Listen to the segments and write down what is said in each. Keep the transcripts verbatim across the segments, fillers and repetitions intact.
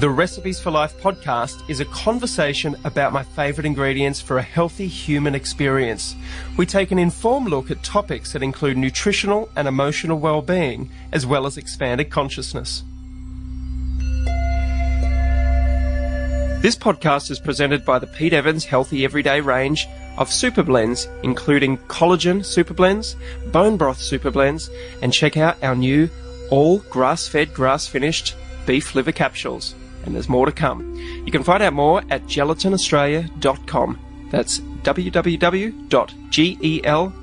The Recipes for Life podcast is a conversation about my favourite ingredients for a healthy human experience. We take an informed look at topics that include nutritional and emotional well-being, as well as expanded consciousness. This podcast is presented by the Pete Evans Healthy Everyday range of super blends, including collagen super blends, bone broth super blends, and check out our new all grass-fed, grass-finished beef liver capsules. And there's more to come. You can find out more at gelatin australia dot com. That's w w w dot gelatin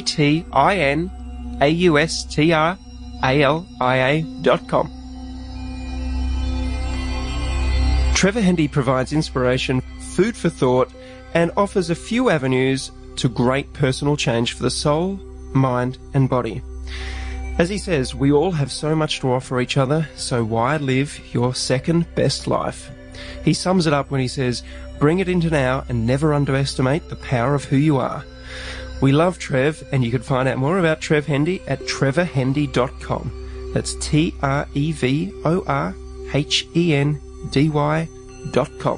australia dot com. Trevor Hendy provides inspiration, food for thought, and offers a few avenues to great personal change for the soul, mind, and body. As he says, we all have so much to offer each other, so why live your second best life? He sums it up when he says, bring it into now and never underestimate the power of who you are. We love Trev, and you can find out more about Trev Hendy at trevor hendy dot com. That's T R E V O R H E N D Y dot com.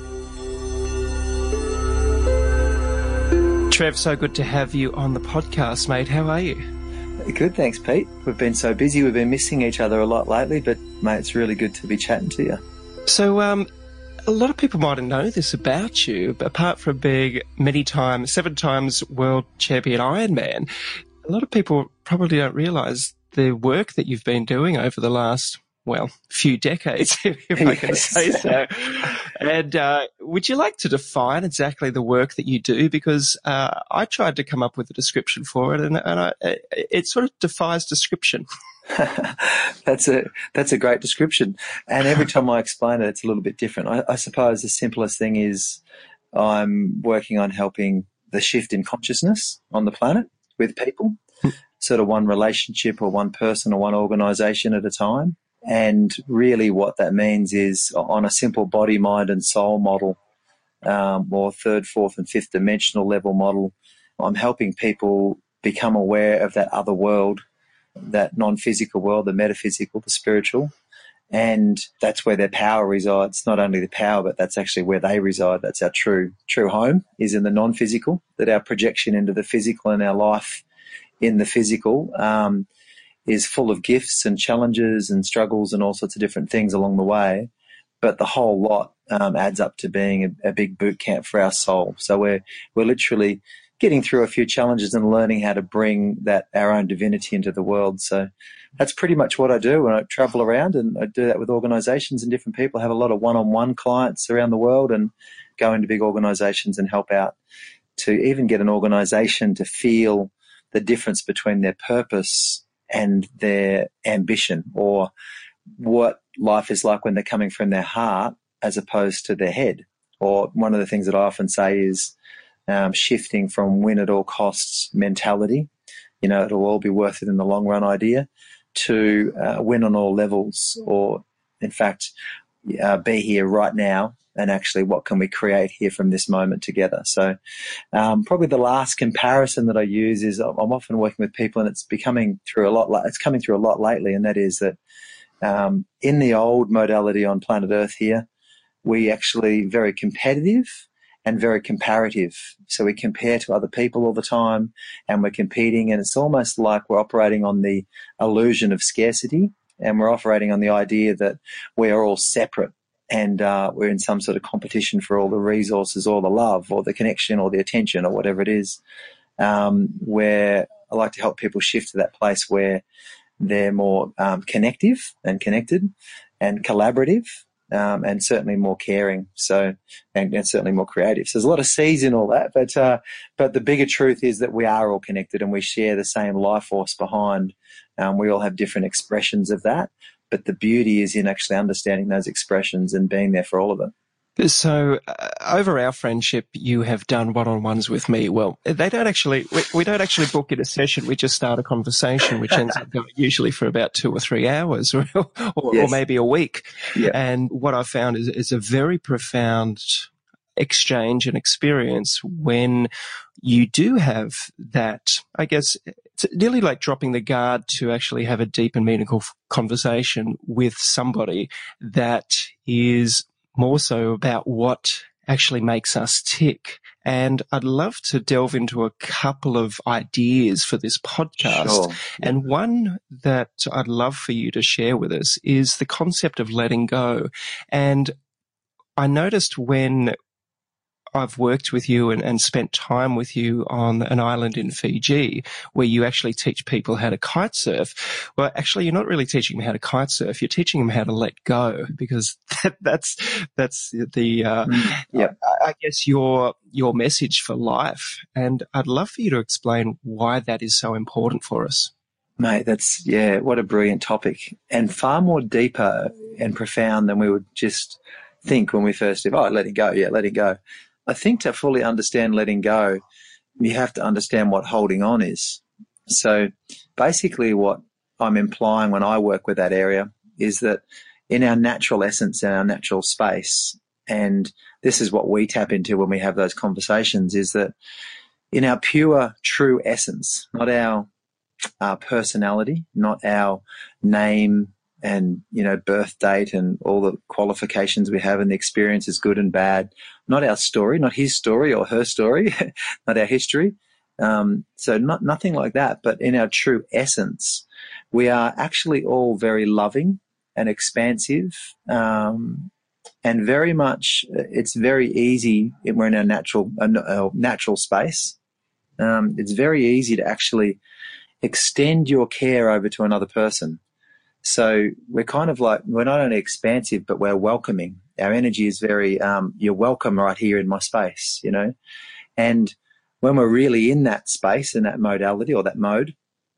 Trev, so good to have you on the podcast, mate. How are you? Good, thanks, Pete. We've been so busy, we've been missing each other a lot lately, but, mate, it's really good to be chatting to you. So, um, a lot of people might know this about you, but apart from being many times, seven times world champion Ironman, a lot of people probably don't realise the work that you've been doing over the last, well, few decades, if I can say so. And uh, would you like to define exactly the work that you do? Because uh, I tried to come up with a description for it, and, and I, it sort of defies description. that's a that's a great description. And every time I explain it, it's a little bit different. I, I suppose the simplest thing is I'm working on helping the shift in consciousness on the planet with people, sort of one relationship or one person or one organisation at a time. And really what that means is on a simple body, mind and soul model, um, or third, fourth and fifth dimensional level model, I'm helping people become aware of that other world, that non-physical world, the metaphysical, the spiritual. And that's where their power resides. Not only the power, but that's actually where they reside. That's our true, true home is in the non-physical, that our projection into the physical and our life in the physical, um, is full of gifts and challenges and struggles and all sorts of different things along the way. But the whole lot um, adds up to being a, a big boot camp for our soul. So we're we're literally getting through a few challenges and learning how to bring that our own divinity into the world. So that's pretty much what I do when I travel around, and I do that with organisations and different people. I have a lot of one-on-one clients around the world and go into big organisations and help out to even get an organisation to feel the difference between their purpose and their ambition, or what life is like when they're coming from their heart as opposed to their head. Or one of the things that I often say is um, shifting from win at all costs mentality, you know, it'll all be worth it in the long run idea, to uh, win on all levels, or in fact, uh, be here right now and actually what can we create here from this moment together. So um, probably the last comparison that I use is I'm often working with people, and it's becoming through a lot, it's coming through a lot lately, and that is that um, in the old modality on planet Earth here, we actually very competitive and very comparative. So we compare to other people all the time and we're competing, and it's almost like we're operating on the illusion of scarcity, and we're operating on the idea that we are all separate. And uh, we're in some sort of competition for all the resources or the love or the connection or the attention or whatever it is, um, where I like to help people shift to that place where they're more um, connective and connected and collaborative, um, and certainly more caring, so and, and certainly more creative. So there's a lot of C's in all that, but uh, but the bigger truth is that we are all connected and we share the same life force behind. Um, we all have different expressions of that. But the beauty is in actually understanding those expressions and being there for all of it. So uh, over our friendship, you have done one-on-ones with me. Well, they don't actually, we, we don't actually book in a session. We just start a conversation, which ends up going usually for about two or three hours or, or, yes. or maybe a week. Yeah. And what I found is, is a very profound exchange and experience when you do have that, I guess, it's nearly like dropping the guard to actually have a deep and meaningful conversation with somebody that is more so about what actually makes us tick. And I'd love to delve into a couple of ideas for this podcast. Sure. And one that I'd love for you to share with us is the concept of letting go. And I noticed when I've worked with you and, and spent time with you on an island in Fiji where you actually teach people how to kite surf. Well, actually, you're not really teaching them how to kite surf. You're teaching them how to let go, because that, that's that's the uh, mm, yeah. I, I guess your your message for life. And I'd love for you to explain why that is so important for us. Mate, that's, yeah, what a brilliant topic, and far more deeper and profound than we would just think when we first did, oh, letting go, yeah, letting go. I think to fully understand letting go, you have to understand what holding on is. So basically what I'm implying when I work with that area is that in our natural essence, in our natural space, and this is what we tap into when we have those conversations, is that in our pure, true essence, not our, our personality, not our name, and, you know, birth date and all the qualifications we have and the experiences, good and bad, not our story, not his story or her story, not our history. Um, so not, nothing like that. But in our true essence, we are actually all very loving and expansive, um, and very much, it's very easy, we're in our natural, uh, natural space. Um, it's very easy to actually extend your care over to another person. So we're kind of like, we're not only expansive, but we're welcoming. Our energy is very, um, you're welcome right here in my space, you know. And when we're really in that space, in that modality or that mode,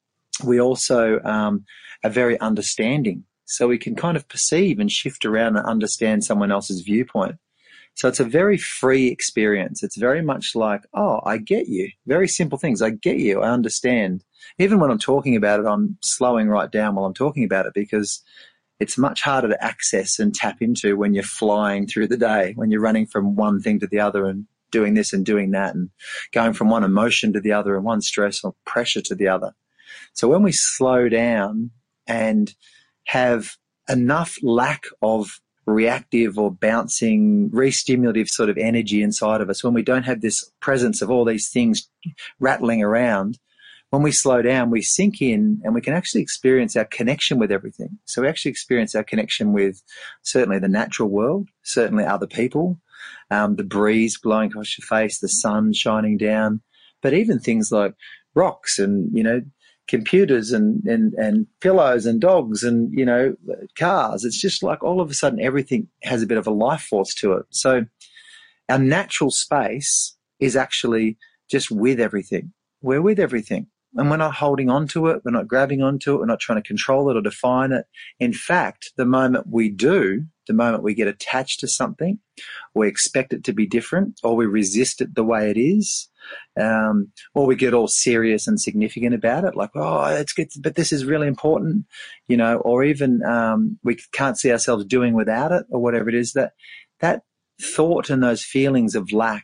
we also um, are very understanding. So we can kind of perceive and shift around and understand someone else's viewpoint. So it's a very free experience. It's very much like, oh, I get you. Very simple things. I get you. I understand. Even when I'm talking about it, I'm slowing right down while I'm talking about it, because it's much harder to access and tap into when you're flying through the day, when you're running from one thing to the other and doing this and doing that and going from one emotion to the other and one stress or pressure to the other. So when we slow down and have enough lack of reactive or bouncing, re-stimulative sort of energy inside of us, when we don't have this presence of all these things rattling around, when we slow down, we sink in and we can actually experience our connection with everything. So we actually experience our connection with certainly the natural world, certainly other people, um, the breeze blowing across your face, the sun shining down, but even things like rocks and, you know, computers and, and, and pillows and dogs and, you know, cars. It's just like all of a sudden everything has a bit of a life force to it. So our natural space is actually just with everything. We're with everything. And we're not holding on to it. We're not grabbing onto it. We're not trying to control it or define it. In fact, the moment we do, the moment we get attached to something, we expect it to be different, or we resist it the way it is, um, or we get all serious and significant about it, like, oh, it's good, but this is really important, you know, or even um, we can't see ourselves doing without it, or whatever it is, that that thought and those feelings of lack,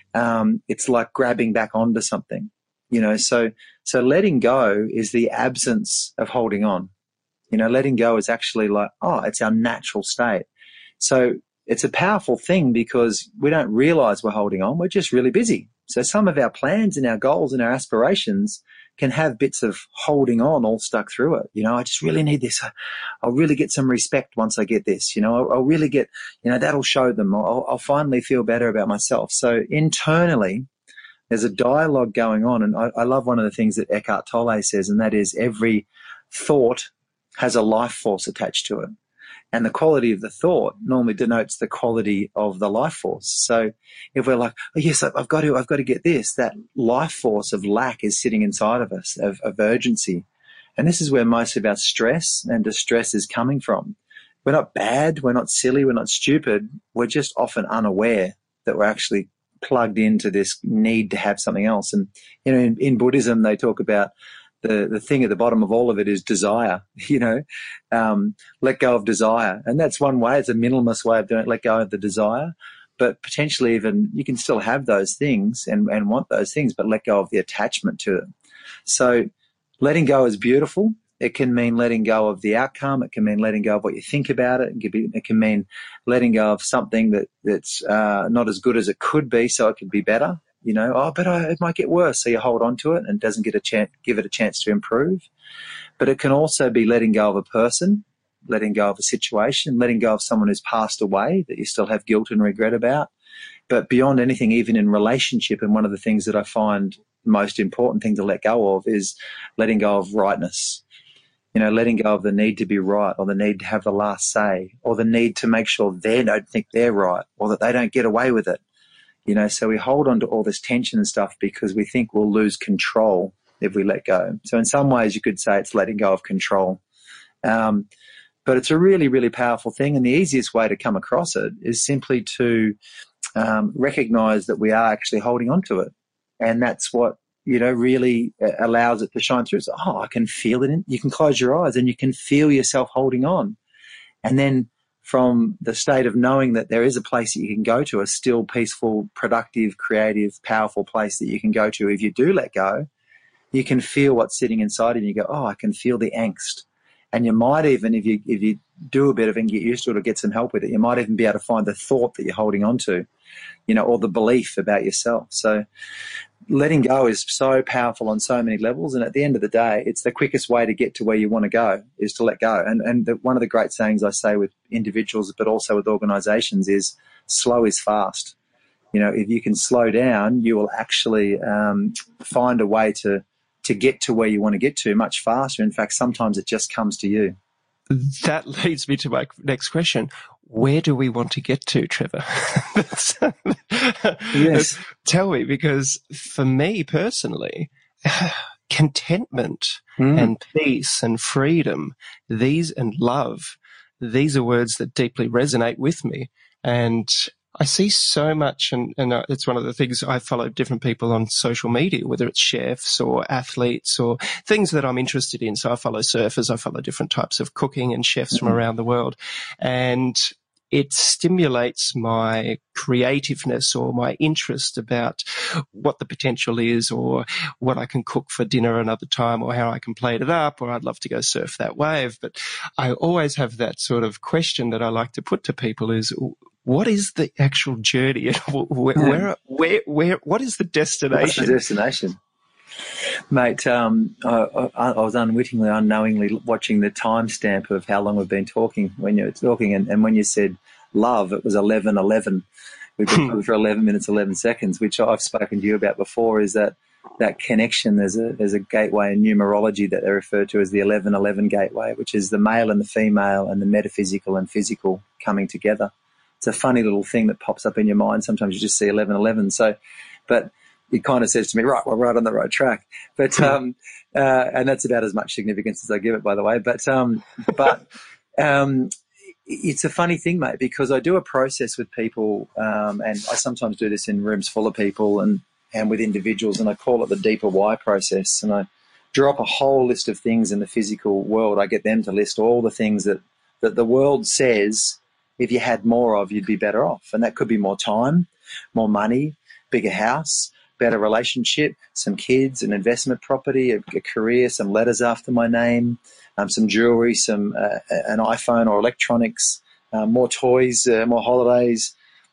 um, it's like grabbing back onto something. You know, so so letting go is the absence of holding on. You know, letting go is actually like, oh, it's our natural state. So it's a powerful thing because we don't realize we're holding on. We're just really busy. So some of our plans and our goals and our aspirations can have bits of holding on all stuck through it. You know, I just really need this. I'll really get some respect once I get this. You know, I'll, I'll really get, you know, that'll show them. I'll, I'll finally feel better about myself. So internally, there's a dialogue going on, and I, I love one of the things that Eckhart Tolle says, and that is every thought has a life force attached to it. And the quality of the thought normally denotes the quality of the life force. So if we're like, oh, yes, I've got to, I've got to get this, that life force of lack is sitting inside of us, of, of urgency. And this is where most of our stress and distress is coming from. We're not bad, we're not silly, we're not stupid. We're just often unaware that we're actually plugged into this need to have something else. And, you know, in, in Buddhism, they talk about the, the thing at the bottom of all of it is desire, you know, um, let go of desire. And that's one way. It's a minimalist way of doing it, let go of the desire. But potentially even you can still have those things and, and want those things, but let go of the attachment to it. So letting go is beautiful. It can mean letting go of the outcome. It can mean letting go of what you think about it. It can, be, it can mean letting go of something that, that's uh, not as good as it could be, so it could be better. You know, oh, but I, it might get worse, so you hold on to it and doesn't get a chance, give it a chance to improve. But it can also be letting go of a person, letting go of a situation, letting go of someone who's passed away that you still have guilt and regret about. But beyond anything, even in relationship, and one of the things that I find most important thing to let go of is letting go of rightness. You know, letting go of the need to be right, or the need to have the last say, or the need to make sure they don't think they're right, or that they don't get away with it. You know, so we hold on to all this tension and stuff because we think we'll lose control if we let go. So in some ways you could say it's letting go of control. Um, but it's a really, really powerful thing. And the easiest way to come across it is simply to um, recognize that we are actually holding on to it. And that's what, you know, really allows it to shine through. So, oh, I can feel it. In, you can close your eyes and you can feel yourself holding on. And then from the state of knowing that there is a place that you can go to, a still, peaceful, productive, creative, powerful place that you can go to if you do let go, you can feel what's sitting inside of you. You go, oh, I can feel the angst. And you might even, if you if you do a bit of it and get used to it or get some help with it, you might even be able to find the thought that you're holding on to, you know, or the belief about yourself. So letting go is so powerful on so many levels. And at the end of the day, it's the quickest way to get to where you want to go is to let go. And, and the, one of the great sayings I say with individuals, but also with organizations is slow is fast. You know, if you can slow down, you will actually um, find a way to, to get to where you want to get to much faster. In fact, sometimes it just comes to you. That leads me to my next question. Where do we want to get to, Trevor? Yes. Tell me, because for me personally, contentment mm. and peace and freedom, these and love, these are words that deeply resonate with me. And I see so much, and, and it's one of the things I follow different people on social media, whether it's chefs or athletes or things that I'm interested in. So I follow surfers, I follow different types of cooking and chefs mm-hmm. from around the world. And it stimulates my creativeness or my interest about what the potential is, or what I can cook for dinner another time, or how I can plate it up, or I'd love to go surf that wave. But I always have that sort of question that I like to put to people is, what is the actual journey? Where, where, where, where, what is the destination? What's the destination? Mate, um, I, I, I was unwittingly, unknowingly watching the timestamp of how long we've been talking when you were talking. And, and when you said love, it was eleven eleven. We've been talking for eleven minutes, eleven seconds, which I've spoken to you about before, is that that connection. There's a, there's a gateway in numerology that they refer to as the eleven eleven gateway, which is the male and the female and the metaphysical and physical coming together. It's a funny little thing that pops up in your mind. Sometimes you just see eleven eleven. So, but it kind of says to me, right, we're right on the right track. But, um, uh, and that's about as much significance as I give it, by the way. But, um, but, um, it's a funny thing, mate, because I do a process with people, um, and I sometimes do this in rooms full of people and, and with individuals, and I call it the deeper why process. And I drop a whole list of things in the physical world. I get them to list all the things that, that the world says if you had more of, you'd be better off. And that could be more time, more money, bigger house, better relationship, some kids, an investment property, a, a career, some letters after my name, um, some jewelry, some uh, an iPhone or electronics, uh, more toys, uh, more holidays,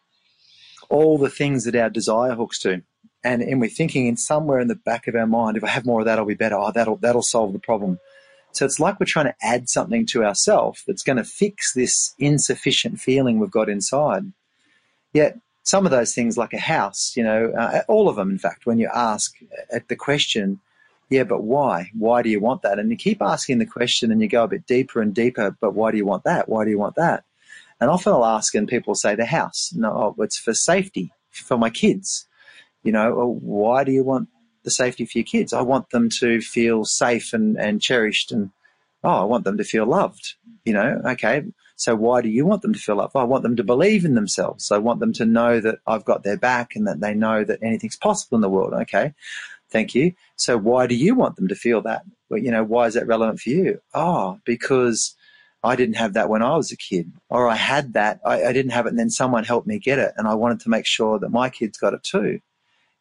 all the things that our desire hooks to. And, and we're thinking in somewhere in the back of our mind, if I have more of that, I'll be better. Oh, that'll, that'll solve the problem. So it's like we're trying to add something to ourselves that's going to fix this insufficient feeling we've got inside. Yet some of those things, like a house, you know, uh, all of them, in fact, when you ask at the question, yeah, but why? Why do you want that? And you keep asking the question and you go a bit deeper and deeper, but why do you want that? Why do you want that? And often I'll ask and people say the house. No, it's for safety, for my kids. You know, well, why do you want the safety for your kids? I want them to feel safe and, and cherished, and, oh, I want them to feel loved, you know, okay. So why do you want them to feel loved? I want them to believe in themselves. I want them to know that I've got their back and that they know that anything's possible in the world. Okay, thank you. So why do you want them to feel that? Well, you know, why is that relevant for you? Oh, because I didn't have that when I was a kid, or I had that, I, I didn't have it, and then someone helped me get it, and I wanted to make sure that my kids got it too.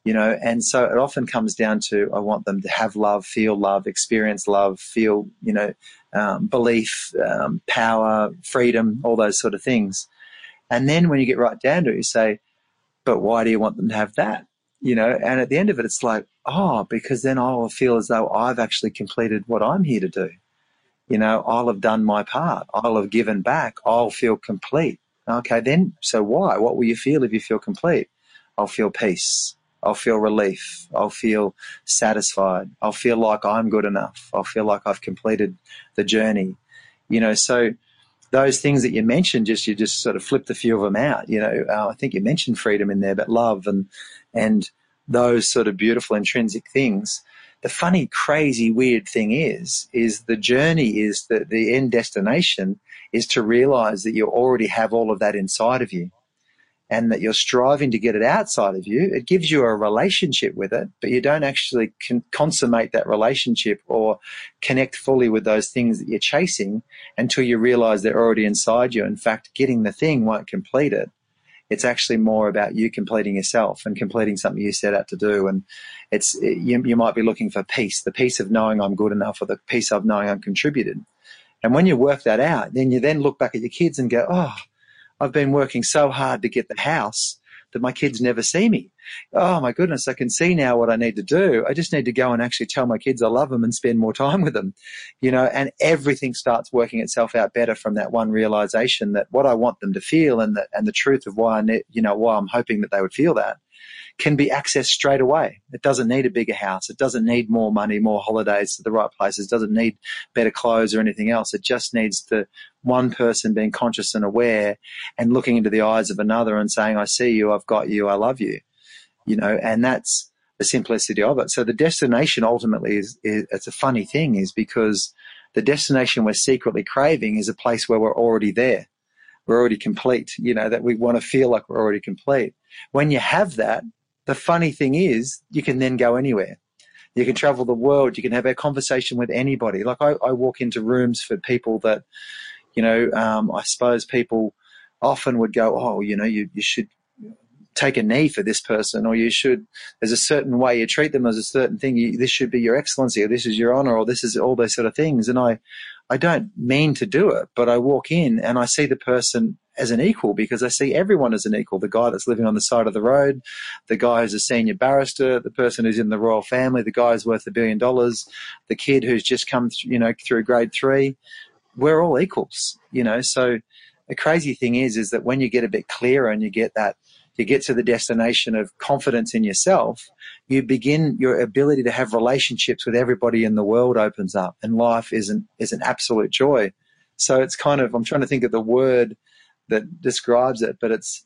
you know, and so it often comes down to, I want them to have love, feel love, experience love, feel, you know, um, belief, um, power, freedom, all those sort of things. And then when you get right down to it, you say, but why do you want them to have that? You know, and at the end of it, it's like, oh, because then I'll feel as though I've actually completed what I'm here to do. You know, I'll have done my part. I'll have given back. I'll feel complete. Okay, then, so why? What will you feel if you feel complete? I'll feel peace. I'll feel relief. I'll feel satisfied. I'll feel like I'm good enough. I'll feel like I've completed the journey. You know, so those things that you mentioned, just you just sort of flipped a few of them out. You know, uh, I think you mentioned freedom in there, but love and and those sort of beautiful intrinsic things. The funny, crazy, weird thing is, is the journey is that the end destination is to realize that you already have all of that inside of you and that you're striving to get it outside of you. It gives you a relationship with it, but you don't actually con- consummate that relationship or connect fully with those things that you're chasing until you realize they're already inside you. In fact, getting the thing won't complete it. It's actually more about you completing yourself and completing something you set out to do. And it's you, you might be looking for peace, the peace of knowing I'm good enough or the peace of knowing I'm contributed. And when you work that out, then you then look back at your kids and go, oh, I've been working so hard to get the house that my kids never see me. Oh, my goodness, I can see now what I need to do. I just need to go and actually tell my kids I love them and spend more time with them, you know, and everything starts working itself out better from that one realization that what I want them to feel and the, and the truth of why I ne- you know, why I'm hoping that they would feel that can be accessed straight away. It doesn't need a bigger house. It doesn't need more money, more holidays to the right places. It doesn't need better clothes or anything else. It just needs the one person being conscious and aware and looking into the eyes of another and saying, I see you, I've got you, I love you, you know, and that's the simplicity of it. So the destination ultimately is, is it's a funny thing is because the destination we're secretly craving is a place where we're already there. We're already complete, you know, that we want to feel like we're already complete. When you have that, the funny thing is you can then go anywhere. You can travel the world. You can have a conversation with anybody. Like I, I walk into rooms for people that, you know, um, I suppose people often would go, oh, you know, you, you should take a knee for this person, or you should, there's a certain way you treat them as a certain thing. You, this should be your excellency, or this is your honor, or this is all those sort of things. And I, I don't mean to do it, but I walk in and I see the person as an equal because I see everyone as an equal. The guy that's living on the side of the road, the guy who's a senior barrister, the person who's in the royal family, the guy who's worth a billion dollars, the kid who's just come, th- you know, through grade three. We're all equals, you know. So the crazy thing is, is that when you get a bit clearer and you get that, you get to the destination of confidence in yourself, you begin, your ability to have relationships with everybody in the world opens up, and life is an, is an absolute joy. So it's kind of, I'm trying to think of the word that describes it, but it's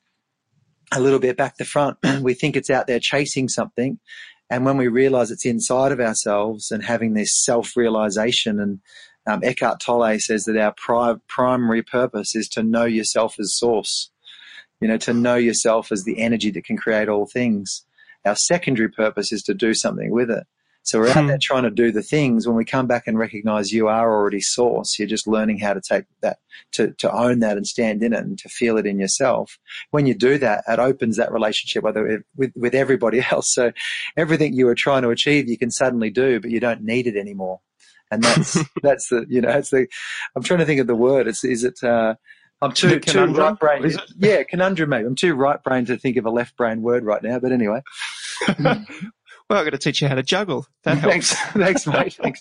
a little bit back to front. We think it's out there chasing something, and when we realize it's inside of ourselves and having this self-realization, and um, Eckhart Tolle says that our pri- primary purpose is to know yourself as source. You know, to know yourself as the energy that can create all things. Our secondary purpose is to do something with it. So we're out there trying to do the things. When we come back and recognize you are already source, you're just learning how to take that, to, to own that and stand in it and to feel it in yourself. When you do that, it opens that relationship with, with, with everybody else. So everything you were trying to achieve, you can suddenly do, but you don't need it anymore. And that's, that's the, you know, that's the, I'm trying to think of the word. It's, is it, uh, I'm too, too right brained. Yeah, conundrum maybe. I'm too right brained to think of a left brain word right now, but anyway. Well, I've got to teach you how to juggle. That helps. Thanks, thanks, mate. Thanks.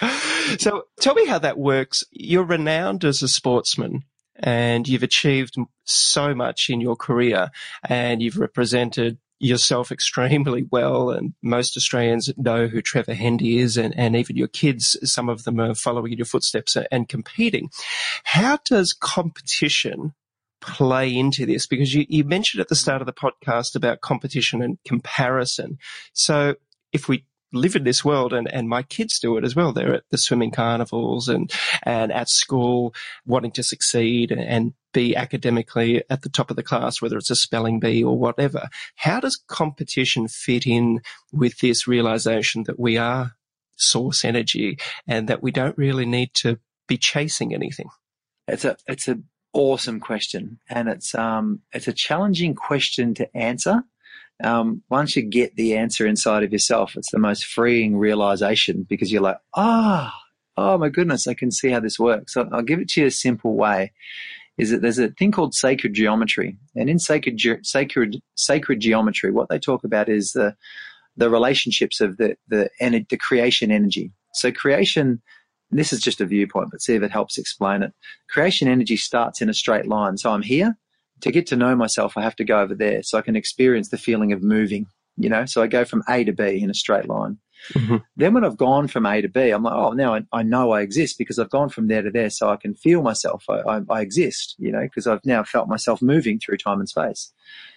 So tell me how that works. You're renowned as a sportsman and you've achieved so much in your career and you've represented yourself extremely well, and most Australians know who Trevor Hendy is, and, and even your kids, some of them are following in your footsteps and competing. How does competition play into this? Because you, you mentioned at the start of the podcast about competition and comparison. So if we live in this world, and, and my kids do it as well, they're at the swimming carnivals and, and at school wanting to succeed and, and be academically at the top of the class, whether it's a spelling bee or whatever. How does competition fit in with this realization that we are source energy and that we don't really need to be chasing anything? It's a, it's a awesome question. And it's, um, it's a challenging question to answer Um, once you get the answer inside of yourself, it's the most freeing realization, because you're like, ah, oh, oh my goodness, I can see how this works. So I'll give it to you a simple way. Is that there's a thing called sacred geometry, and in sacred ge- sacred sacred geometry, what they talk about is the the relationships of the the and the creation energy. So creation, this is just a viewpoint, but see if it helps explain it. Creation energy starts in a straight line. So I'm here. To get to know myself, I have to go over there so I can experience the feeling of moving, you know. So I go from A to B in a straight line. Mm-hmm. Then when I've gone from A to B, I'm like, oh, now I, I know I exist because I've gone from there to there, so I can feel myself. I, I, I exist, you know, because I've now felt myself moving through time and space.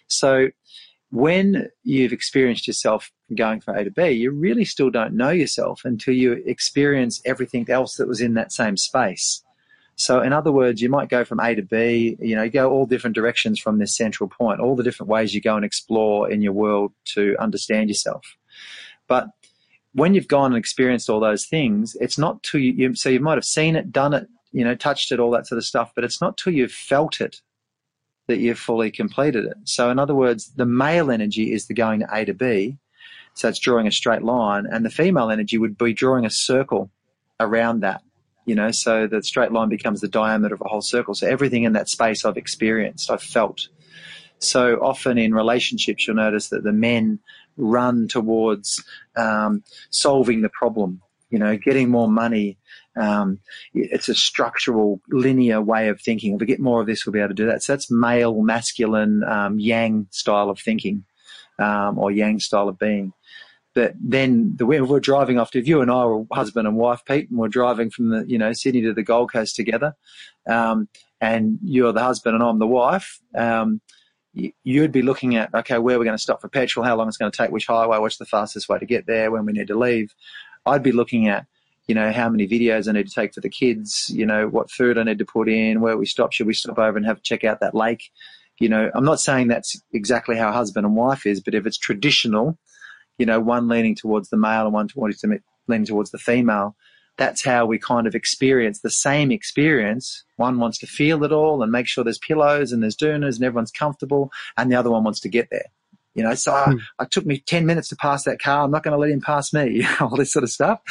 So when you've experienced yourself going from A to B, you really still don't know yourself until you experience everything else that was in that same space. So in other words, you might go from A to B, you know, you go all different directions from this central point, all the different ways you go and explore in your world to understand yourself. But when you've gone and experienced all those things, it's not till you, you, so you might have seen it, done it, you know, touched it, all that sort of stuff, but it's not till you've felt it that you've fully completed it. So in other words, the male energy is the going to A to B, so it's drawing a straight line, and the female energy would be drawing a circle around that, you know, so the straight line becomes the diameter of a whole circle. So everything in that space I've experienced, I've felt. So often in relationships, you'll notice that the men run towards um, solving the problem, you know, getting more money. Um, it's a structural, linear way of thinking. If we get more of this, we'll be able to do that. So that's male, masculine, um, yang style of thinking, um, or yang style of being. But then the way we're driving off, if you and I were husband and wife, Pete, and we're driving from the, you know, Sydney to the Gold Coast together, um, and you're the husband and I'm the wife, um, you'd be looking at, okay, where we're going to stop for petrol, how long it's going to take, which highway, what's the fastest way to get there, when we need to leave. I'd be looking at, you know, how many videos I need to take for the kids, you know, what food I need to put in, where we stop, should we stop over and have check out that lake? You know, I'm not saying that's exactly how husband and wife is, but if it's traditional, you know, one leaning towards the male and one towards the, leaning towards the female, that's how we kind of experience the same experience. One wants to feel it all and make sure there's pillows and there's doonas and everyone's comfortable, and the other one wants to get there. You know, so mm. I, I took me ten minutes to pass that car. I'm not going to let him pass me, all this sort of stuff.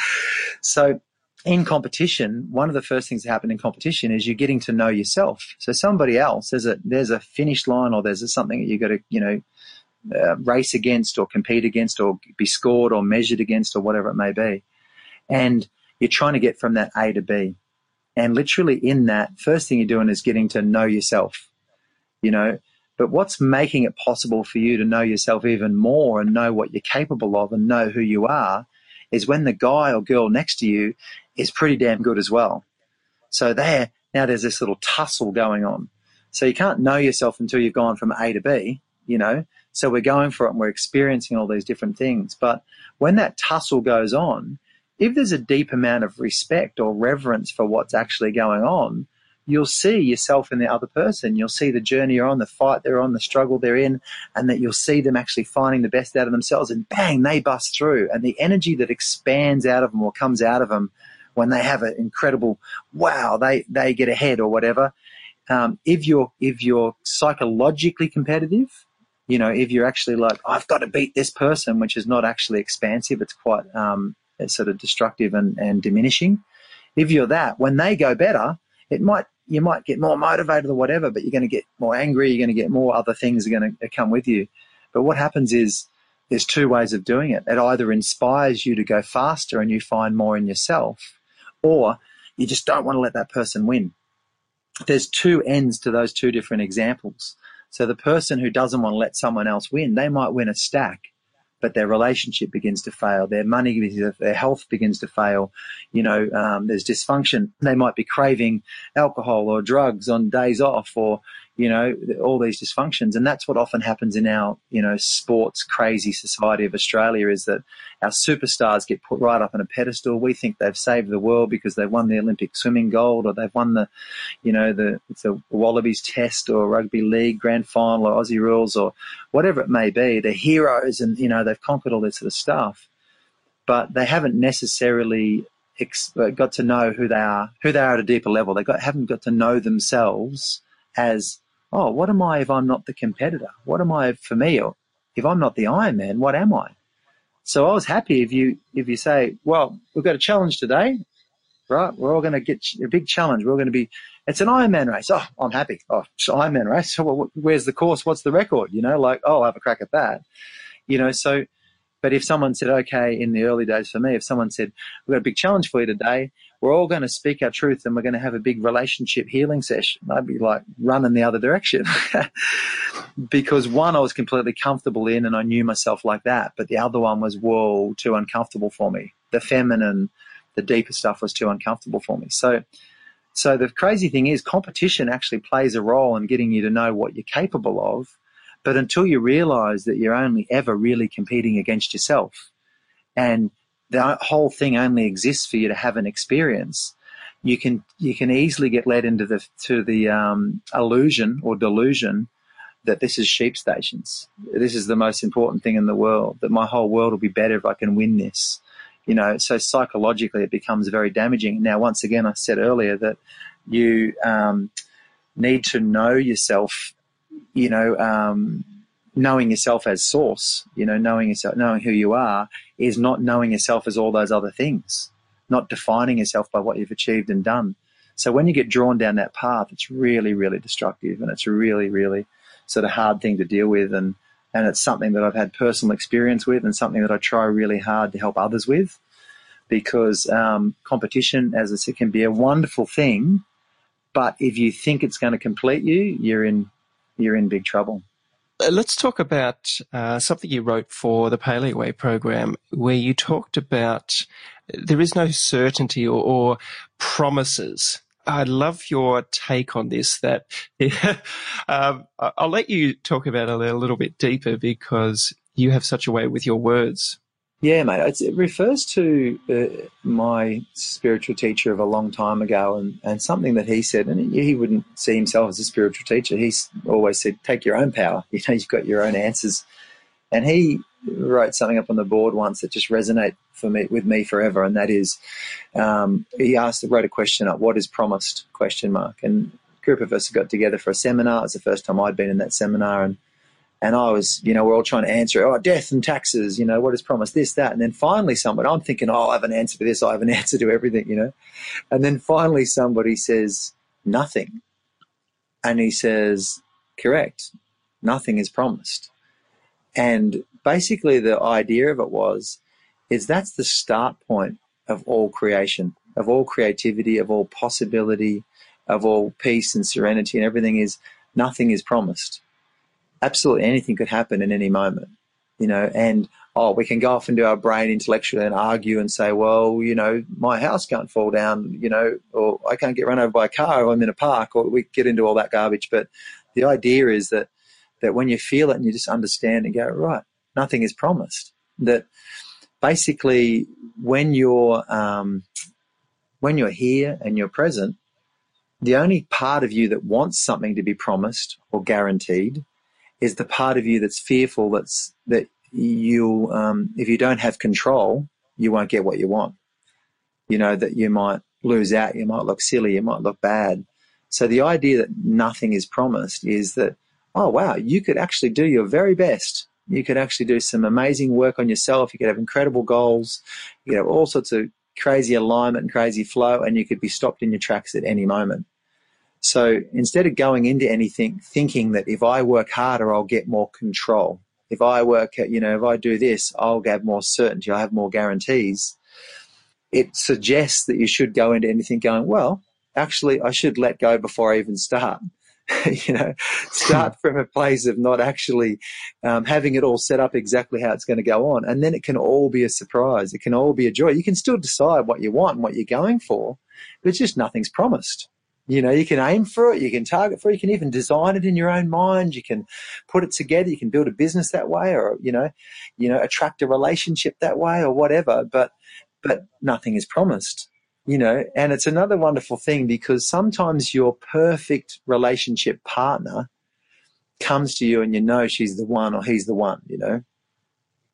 So in competition, one of the first things that happen in competition is you're getting to know yourself. So somebody else, there's a, there's a finish line, or there's a, something that you've got to, you know, uh, race against or compete against or be scored or measured against or whatever it may be. And you're trying to get from that A to B. And literally in that, first thing you're doing is getting to know yourself, you know. But what's making it possible for you to know yourself even more and know what you're capable of and know who you are is when the guy or girl next to you is pretty damn good as well. So there, now there's this little tussle going on. So you can't know yourself until you've gone from A to B, you know. So we're going for it and we're experiencing all these different things. But when that tussle goes on, if there's a deep amount of respect or reverence for what's actually going on, you'll see yourself in the other person. You'll see the journey you're on, the fight they're on, the struggle they're in, and that you'll see them actually finding the best out of themselves, and bang, they bust through. And the energy that expands out of them or comes out of them when they have an incredible, wow, they, they get ahead or whatever. Um, if you're, if you're psychologically competitive, you know, if you're actually like, I've got to beat this person, which is not actually expansive, it's quite, um, it's sort of destructive and, and diminishing. If you're that, when they go better, it might, you might get more motivated or whatever, but you're going to get more angry. You're going to get more other things are going to come with you. But what happens is there's two ways of doing it. It either inspires you to go faster and you find more in yourself, or you just don't want to let that person win. There's two ends to those two different examples. So the person who doesn't want to let someone else win, they might win a stack, but their relationship begins to fail, their money, their health begins to fail, you know, um, there's dysfunction. They might be craving alcohol or drugs on days off, or, you know, all these dysfunctions. And that's what often happens in our, you know, sports crazy society of Australia, is that our superstars get put right up on a pedestal. We think they've saved the world because they've won the Olympic swimming gold, or they've won the, you know, the, it's a Wallabies test or rugby league grand final or Aussie rules or whatever it may be. They're heroes and, you know, they've conquered all this sort of stuff, but they haven't necessarily ex- got to know who they are, who they are at a deeper level. They got, haven't got to know themselves as, oh, what am I if I'm not the competitor? What am I for me? Or if I'm not the Iron Man, what am I? So I was happy if you if you say, well, we've got a challenge today, right? We're all going to get a big challenge. We're all going to be, it's an Ironman race. Oh, I'm happy. Oh, it's an Ironman race. So well, where's the course? What's the record? You know, like, oh, I'll have a crack at that. You know, so, but if someone said, okay, in the early days for me, if someone said, we've got a big challenge for you today, we're all going to speak our truth and we're going to have a big relationship healing session, I'd be like running the other direction. Because one, I was completely comfortable in and I knew myself like that. But the other one was, whoa, too uncomfortable for me. The feminine, the deeper stuff was too uncomfortable for me. So, so the crazy thing is competition actually plays a role in getting you to know what you're capable of. But until you realize that you're only ever really competing against yourself and the whole thing only exists for you to have an experience, you can, you can easily get led into the, to the um, illusion or delusion that this is sheep stations. This is the most important thing in the world, that my whole world will be better if I can win this. You know, so psychologically it becomes very damaging. Now, once again, I said earlier that you um, need to know yourself, you know, um, knowing yourself as source, you know, knowing yourself, knowing who you are is not knowing yourself as all those other things, not defining yourself by what you've achieved and done. So when you get drawn down that path, it's really, really destructive and it's really, really sort of hard thing to deal with. And, and it's something that I've had personal experience with and something that I try really hard to help others with, because um, competition, as I said, can be a wonderful thing, but if you think it's going to complete you, you're in, you're in big trouble. Let's talk about uh, something you wrote for the Paleo Way program, where you talked about there is no certainty or, or promises. I love your take on this. That um, I'll let you talk about it a little bit deeper because you have such a way with your words. Yeah, mate. It's, it refers to uh, my spiritual teacher of a long time ago, and, and something that he said, and he wouldn't see himself as a spiritual teacher. He's always said, take your own power. You know, you've got your own answers. And he wrote something up on the board once that just resonated for me with me forever, and that is, um, he asked, wrote a question up, what is promised, question mark. And a group of us got together for a seminar. It was the first time I'd been in that seminar, and And I was, you know, we're all trying to answer, oh, death and taxes, you know, what is promised, this, that. And then finally somebody, I'm thinking, oh, I have an answer to this, I have an answer to everything, you know. And then finally somebody says, nothing. And he says, correct, nothing is promised. And basically the idea of it was, is that's the start point of all creation, of all creativity, of all possibility, of all peace and serenity and everything is, nothing is promised. Absolutely anything could happen in any moment, you know, and, oh, we can go off into our brain intellectually and argue and say, well, you know, my house can't fall down, you know, or I can't get run over by a car or I'm in a park, or we get into all that garbage. But the idea is that, that when you feel it and you just understand and go, right, nothing is promised. That basically when you're, um, when you're here and you're present, the only part of you that wants something to be promised or guaranteed is the part of you that's fearful that's that you, um, if you don't have control, you won't get what you want. You know, that you might lose out, you might look silly, you might look bad. So the idea that nothing is promised is that, oh, wow, you could actually do your very best. You could actually do some amazing work on yourself. You could have incredible goals. You could have all sorts of crazy alignment and crazy flow, and you could be stopped in your tracks at any moment. So instead of going into anything thinking that if I work harder, I'll get more control. If I work, you know, if I do this, I'll have more certainty, I'll have more guarantees. It suggests that you should go into anything going, well, actually, I should let go before I even start. you know, start from a place of not actually um, having it all set up exactly how it's going to go on. And then it can all be a surprise. It can all be a joy. You can still decide what you want and what you're going for, but it's just nothing's promised. You know, you can aim for it, you can target for it, you can even design it in your own mind, you can put it together, you can build a business that way, or, you know, you know, attract a relationship that way or whatever, but but nothing is promised, you know. And it's another wonderful thing because sometimes your perfect relationship partner comes to you and you know she's the one or he's the one, you know.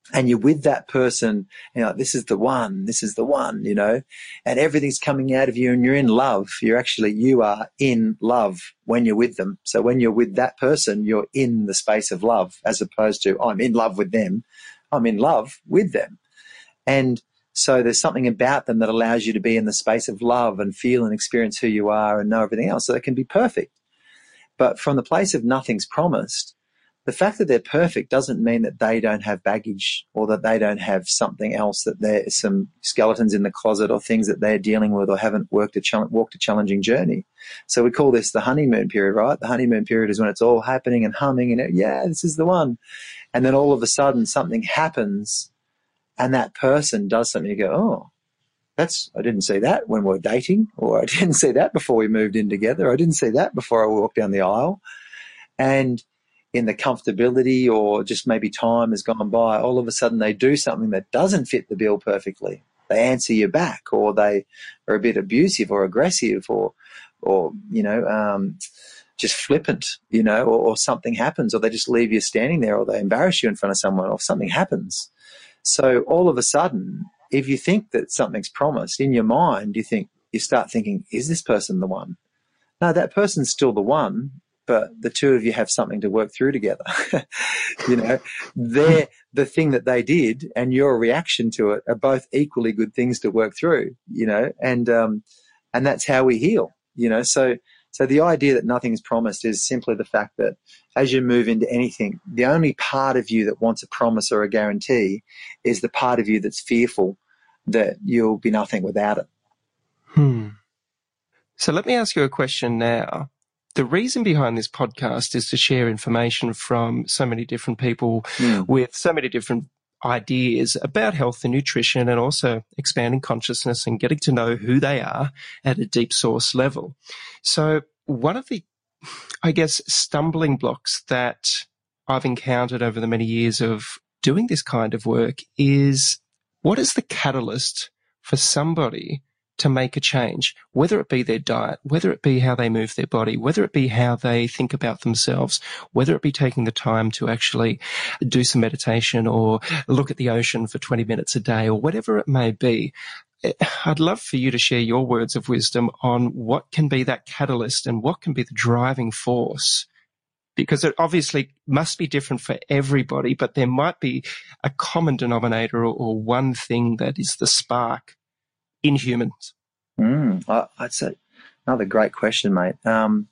and you're with that person, you know, this is the one, this is the one, you know, and everything's coming out of you and you're in love. You're actually, you are in love when you're with them. So when you're with that person, you're in the space of love, as opposed to, I'm in love with them. I'm in love with them. And so there's something about them that allows you to be in the space of love and feel and experience who you are and know everything else. So they can be perfect. But from the place of nothing's promised, the fact that they're perfect doesn't mean that they don't have baggage or that they don't have something else, that there's some skeletons in the closet or things that they're dealing with or haven't worked a chal- walked a challenging journey. So we call this the honeymoon period, right? The honeymoon period is when it's all happening and humming and, yeah, this is the one. And then all of a sudden something happens and that person does something. You go, oh, that's, I didn't see that when we were dating, or I didn't see that before we moved in together. I didn't see that before I walked down the aisle. And in the comfortability or just maybe time has gone by, all of a sudden they do something that doesn't fit the bill perfectly. They answer you back, or they are a bit abusive or aggressive, or, or you know, um, just flippant, you know, or, or something happens, or they just leave you standing there, or they embarrass you in front of someone, or something happens. So all of a sudden, if you think that something's promised, in your mind, you think, you start thinking, is this person the one? No, that person's still the one, but the two of you have something to work through together. You know, they're the thing that they did and your reaction to it are both equally good things to work through, you know, and, um, and that's how we heal, you know. So, so the idea that nothing's promised is simply the fact that as you move into anything, the only part of you that wants a promise or a guarantee is the part of you that's fearful that you'll be nothing without it. Hmm. So let me ask you a question now. The reason behind this podcast is to share information from so many different people mm. with so many different ideas about health and nutrition, and also expanding consciousness and getting to know who they are at a deep source level. So one of the, I guess, stumbling blocks that I've encountered over the many years of doing this kind of work is, what is the catalyst for somebody to make a change, whether it be their diet, whether it be how they move their body, whether it be how they think about themselves, whether it be taking the time to actually do some meditation or look at the ocean for twenty minutes a day, or whatever it may be. I'd love for you to share your words of wisdom on what can be that catalyst and what can be the driving force, because it obviously must be different for everybody, but there might be a common denominator, or, or one thing that is the spark in humans. Mm, I, I'd say another great question, mate. Um,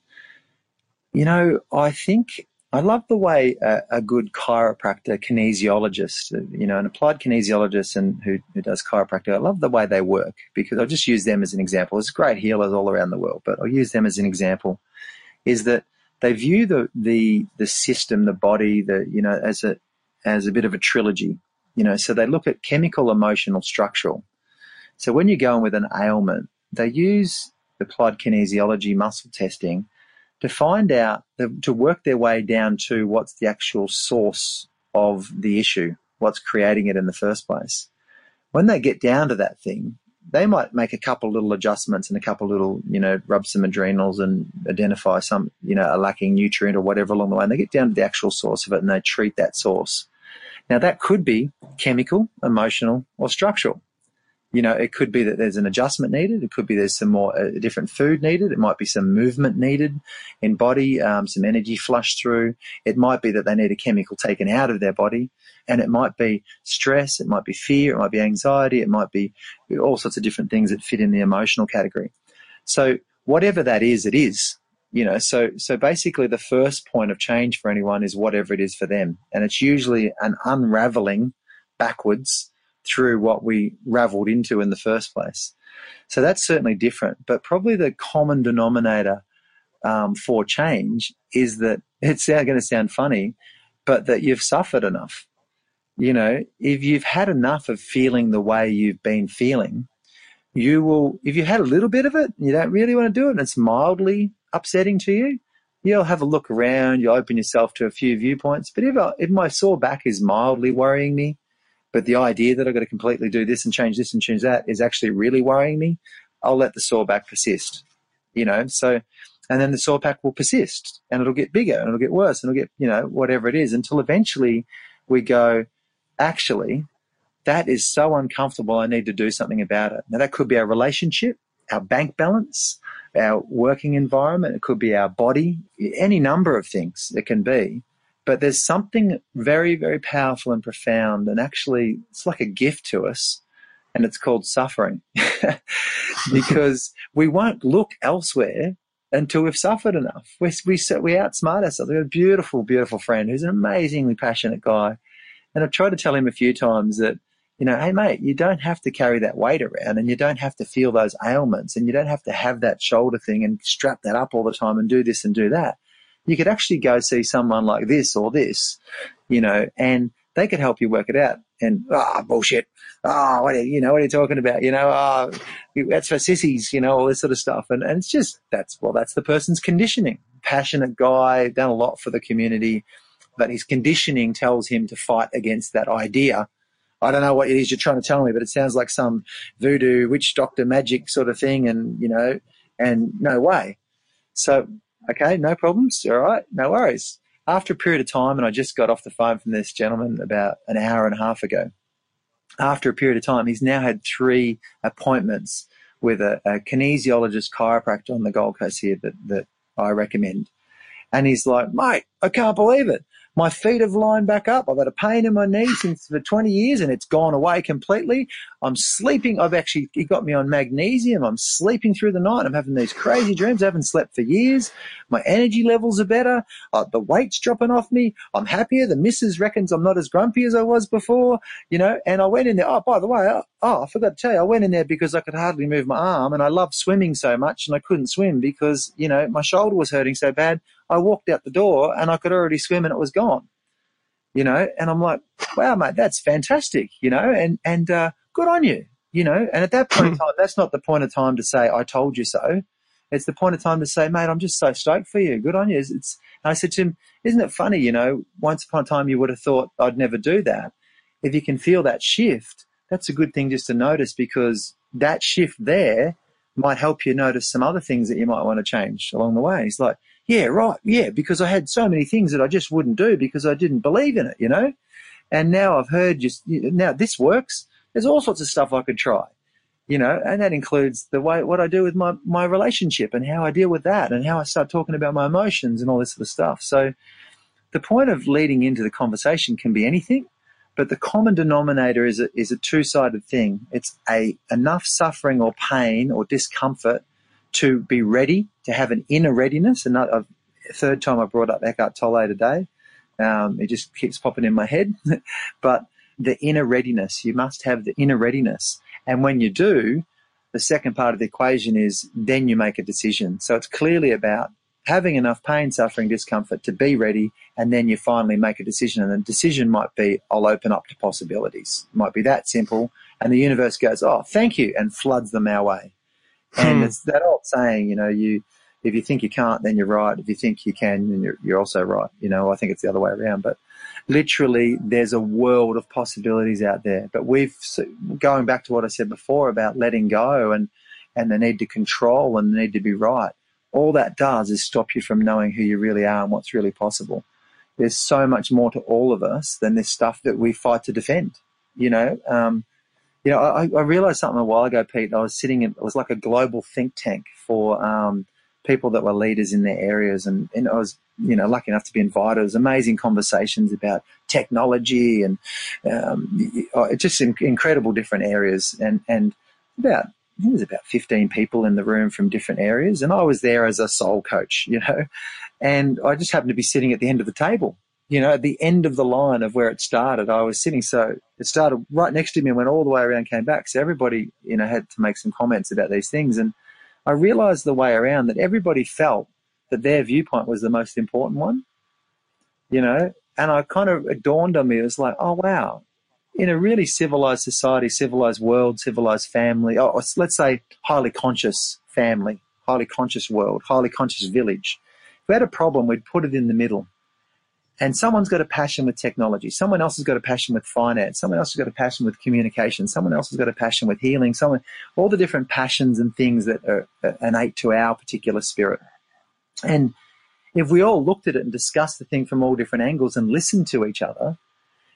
you know, I think I love the way a, a good chiropractor, kinesiologist, you know, an applied kinesiologist and who, who does chiropractic, I love the way they work, because I'll just use them as an example. There's great healers all around the world, but I'll use them as an example, is that they view the, the, the system, the body, the, you know, as a, as a bit of a trilogy, you know, so they look at chemical, emotional, structural. So when you go in with an ailment, they use applied kinesiology, muscle testing, to find out, to work their way down to what's the actual source of the issue, what's creating it in the first place. When they get down to that thing, they might make a couple little adjustments and a couple little, you know, rub some adrenals and identify some, you know, a lacking nutrient or whatever along the way. And they get down to the actual source of it and they treat that source. Now, that could be chemical, emotional, or structural. You know, it could be that there's an adjustment needed. It could be there's some more uh, different food needed. It might be some movement needed in body, um, some energy flushed through. It might be that they need a chemical taken out of their body. And it might be stress. It might be fear. It might be anxiety. It might be all sorts of different things that fit in the emotional category. So whatever that is, it is. You know, so so basically the first point of change for anyone is whatever it is for them. And it's usually an unraveling backwards through what we raveled into in the first place. So that's certainly different. But probably the common denominator um, for change is that it's going to sound funny, but that you've suffered enough. You know, if you've had enough of feeling the way you've been feeling, you will, if you had a little bit of it, you don't really want to do it, and it's mildly upsetting to you, you'll have a look around, you'll open yourself to a few viewpoints. But if, I, if my sore back is mildly worrying me, but the idea that I've got to completely do this and change this and change that is actually really worrying me, I'll let the sore back persist, you know. So, and then the sore back will persist and it'll get bigger and it'll get worse and it'll get, you know, whatever it is, until eventually we go, actually, that is so uncomfortable, I need to do something about it. Now, that could be our relationship, our bank balance, our working environment. It could be our body, any number of things it can be. But there's something very, very powerful and profound, and actually it's like a gift to us, and it's called suffering. Because we won't look elsewhere until we've suffered enough. We, we, we outsmart ourselves. We have a beautiful, beautiful friend who's an amazingly passionate guy. And I've tried to tell him a few times that, you know, hey, mate, you don't have to carry that weight around, and you don't have to feel those ailments, and you don't have to have that shoulder thing and strap that up all the time and do this and do that. You could actually go see someone like this or this, you know, and they could help you work it out. And, ah, oh, bullshit. Oh, what are you, you know, what are you talking about? You know, oh, that's for sissies, you know, all this sort of stuff. And, and it's just, that's, well, that's the person's conditioning. Passionate guy, done a lot for the community, but his conditioning tells him to fight against that idea. I don't know what it is you're trying to tell me, but it sounds like some voodoo witch doctor magic sort of thing, and, you know, and no way. So, okay, no problems, all right, no worries. After a period of time, and I just got off the phone from this gentleman about an hour and a half ago, after a period of time, he's now had three appointments with a, a kinesiologist chiropractor on the Gold Coast here that, that I recommend. And he's like, mate, I can't believe it. My feet have lined back up. I've had a pain in my knee since for twenty years, and it's gone away completely. I'm sleeping. I've actually, he got me on magnesium. I'm sleeping through the night. I'm having these crazy dreams. I haven't slept for years. My energy levels are better. Uh, the weight's dropping off me. I'm happier. The missus reckons I'm not as grumpy as I was before, you know, and I went in there. Oh, by the way, oh, I forgot to tell you, I went in there because I could hardly move my arm, and I loved swimming so much, and I couldn't swim because, you know, my shoulder was hurting so bad. I walked out the door and I could already swim and it was gone, you know, and I'm like, wow, mate, that's fantastic, you know, and, and, uh, good on you, you know, and at that point in time, that's not the point of time to say, I told you so. It's the point of time to say, mate, I'm just so stoked for you. Good on you. It's, it's, and I said to him, isn't it funny, you know, once upon a time you would have thought I'd never do that. If you can feel that shift, that's a good thing just to notice, because that shift there might help you notice some other things that you might want to change along the way. It's like, yeah, right, yeah, because I had so many things that I just wouldn't do because I didn't believe in it, you know. And now I've heard just, now this works. There's all sorts of stuff I could try, you know, and that includes the way, what I do with my, my relationship and how I deal with that and how I start talking about my emotions and all this sort of stuff. So the point of leading into the conversation can be anything, but the common denominator is a, is a two-sided thing. It's a enough suffering or pain or discomfort to be ready, to have an inner readiness. And a third time I brought up Eckhart Tolle today. Um, it just keeps popping in my head. But the inner readiness, you must have the inner readiness. And when you do, the second part of the equation is then you make a decision. So it's clearly about having enough pain, suffering, discomfort to be ready, and then you finally make a decision. And the decision might be, I'll open up to possibilities. It might be that simple. And the universe goes, oh, thank you, and floods them our way. And hmm. it's that old saying, you know, you if you think you can't, then you're right. If you think you can, then you're, you're also right. You know, I think it's the other way around. But literally, there's a world of possibilities out there. But we've, going back to what I said before about letting go and, and the need to control and the need to be right, all that does is stop you from knowing who you really are and what's really possible. There's so much more to all of us than this stuff that we fight to defend, you know. Um, You know, I, I realized something a while ago, Pete. I was sitting in, it was like a global think tank for um, people that were leaders in their areas. And, and I was, you know, lucky enough to be invited. It was amazing conversations about technology and um, just in, incredible different areas. And, and about, I think it was about fifteen people in the room from different areas. And I was there as a soul coach, you know, and I just happened to be sitting at the end of the table. You know, at the end of the line of where it started, I was sitting. So it started right next to me and went all the way around, came back. So everybody, you know, had to make some comments about these things. And I realized the way around that everybody felt that their viewpoint was the most important one, you know, and I kind of, it dawned on me, it was like, oh, wow, in a really civilized society, civilized world, civilized family, oh, let's say highly conscious family, highly conscious world, highly conscious village. If we had a problem, we'd put it in the middle. And someone's got a passion with technology. Someone else has got a passion with finance. Someone else has got a passion with communication. Someone else has got a passion with healing. Someone, all the different passions and things that are innate to our particular spirit. And if we all looked at it and discussed the thing from all different angles and listened to each other,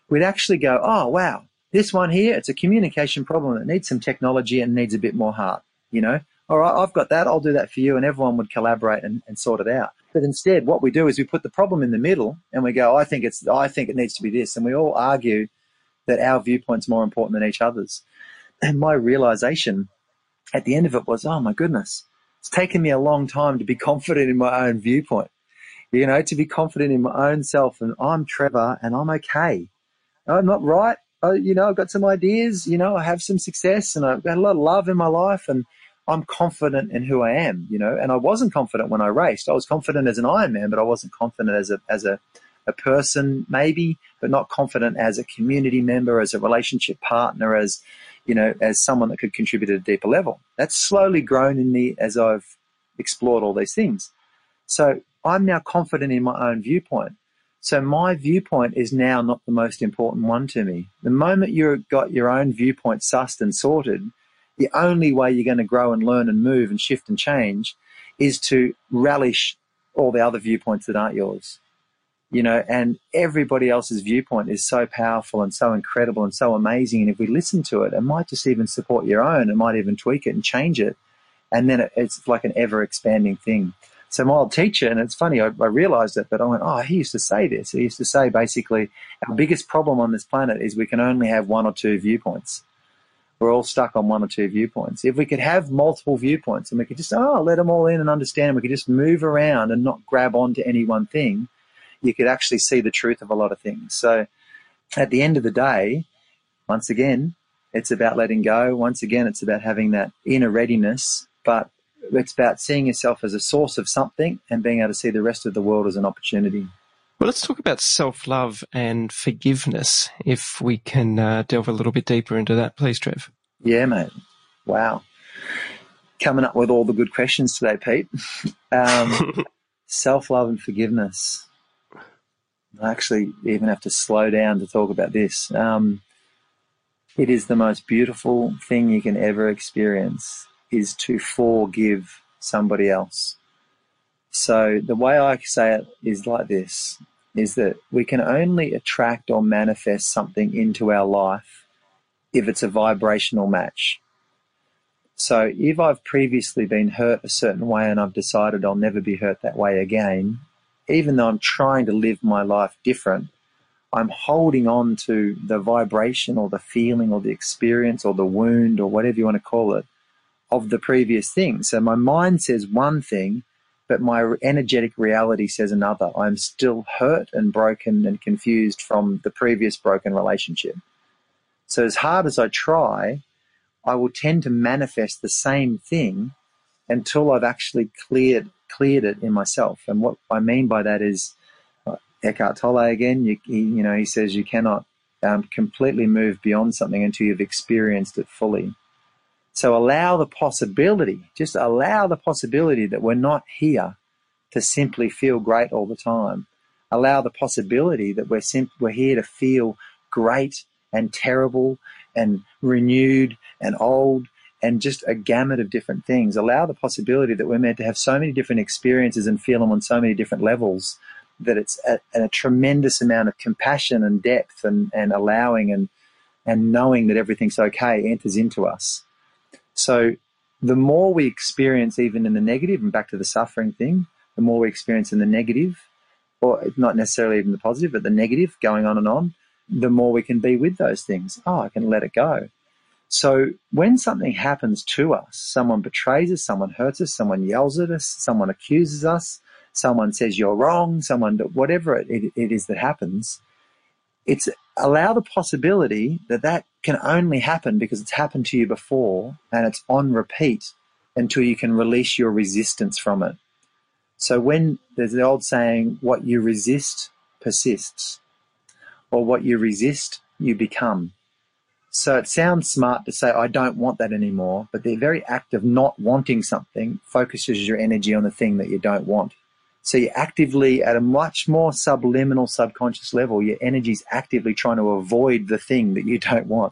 we'd actually go, oh, wow, this one here, it's a communication problem that needs some technology and needs a bit more heart, you know? All right, I've got that, I'll do that for you, and everyone would collaborate and, and sort it out. But instead, what we do is we put the problem in the middle and we go, I think it's, I think it needs to be this. And we all argue that our viewpoint's more important than each other's. And my realization at the end of it was, oh my goodness, it's taken me a long time to be confident in my own viewpoint, you know, to be confident in my own self. And I'm Trevor and I'm okay. I'm not right. I, you know, I've got some ideas, you know, I have some success and I've got a lot of love in my life and I'm confident in who I am, you know, and I wasn't confident when I raced. I was confident as an Ironman, but I wasn't confident as a, as a, a person maybe, but not confident as a community member, as a relationship partner, as, you know, as someone that could contribute at a deeper level. That's slowly grown in me as I've explored all these things. So I'm now confident in my own viewpoint. So my viewpoint is now not the most important one to me. The moment you've got your own viewpoint sussed and sorted, the only way you're going to grow and learn and move and shift and change is to relish all the other viewpoints that aren't yours. You know, and everybody else's viewpoint is so powerful and so incredible and so amazing. And if we listen to it, it might just even support your own. It might even tweak it and change it. And then it, it's like an ever expanding thing. So my old teacher, and it's funny, I, I realized it, but I went, oh, he used to say this. He used to say basically, our biggest problem on this planet is we can only have one or two viewpoints. We're all stuck on one or two viewpoints. If we could have multiple viewpoints and we could just, oh, let them all in and understand, we could just move around and not grab onto any one thing, you could actually see the truth of a lot of things. So at the end of the day, once again, it's about letting go. Once again, it's about having that inner readiness, but it's about seeing yourself as a source of something and being able to see the rest of the world as an opportunity. Well, let's talk about self-love and forgiveness, if we can uh, delve a little bit deeper into that, please, Trev. Yeah, mate. Wow. Coming up with all the good questions today, Pete. Um, self-love and forgiveness. I actually even have to slow down to talk about this. Um, it is the most beautiful thing you can ever experience, is to forgive somebody else. So the way I say it is like this, is that we can only attract or manifest something into our life if it's a vibrational match. So if I've previously been hurt a certain way and I've decided I'll never be hurt that way again, even though I'm trying to live my life different, I'm holding on to the vibration or the feeling or the experience or the wound or whatever you want to call it of the previous thing. So my mind says one thing, but my energetic reality says another. I'm still hurt and broken and confused from the previous broken relationship. So as hard as I try, I will tend to manifest the same thing until I've actually cleared cleared it in myself. And what I mean by that is uh, Eckhart Tolle again. You, he, you know, he says you cannot um, completely move beyond something until you've experienced it fully. So allow the possibility, just allow the possibility that we're not here to simply feel great all the time. Allow the possibility that we're sim- we're here to feel great and terrible and renewed and old and just a gamut of different things. Allow the possibility that we're meant to have so many different experiences and feel them on so many different levels that it's a, a tremendous amount of compassion and depth and, and allowing and, and knowing that everything's okay enters into us. So the more we experience even in the negative, and back to the suffering thing, the more we experience in the negative, or not necessarily even the positive, but the negative going on and on, the more we can be with those things. Oh, I can let it go. So when something happens to us, someone betrays us, someone hurts us, someone yells at us, someone accuses us, someone says you're wrong, someone, whatever it, it, it is that happens, it's allow the possibility that that can only happen because it's happened to you before and it's on repeat until you can release your resistance from it. So when there's the old saying, what you resist persists, or what you resist, you become. So it sounds smart to say, I don't want that anymore, but the very act of not wanting something focuses your energy on the thing that you don't want. So you're actively, at a much more subliminal subconscious level, your energy's actively trying to avoid the thing that you don't want.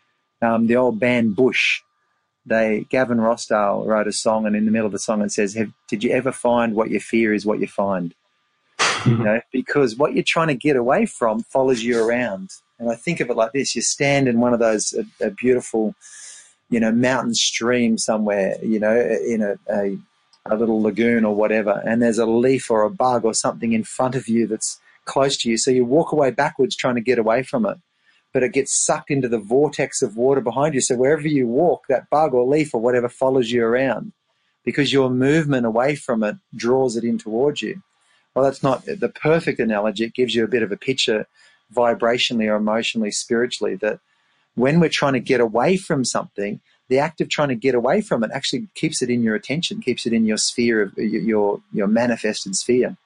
Um, the old band Bush, they, Gavin Rossdale wrote a song, and in the middle of the song it says, Have, did you ever find what you fear is what you find? you know, because what you're trying to get away from follows you around. And I think of it like this: you stand in one of those a, a beautiful, you know, mountain stream somewhere, you know, in a, a a little lagoon or whatever, and there's a leaf or a bug or something in front of you that's close to you. So you walk away backwards trying to get away from it, but it gets sucked into the vortex of water behind you. So wherever you walk, that bug or leaf or whatever follows you around because your movement away from it draws it in towards you. Well, that's not the perfect analogy. It gives you a bit of a picture vibrationally or emotionally, spiritually, that when we're trying to get away from something, the act of trying to get away from it actually keeps it in your attention, keeps it in your sphere of your your manifested sphere.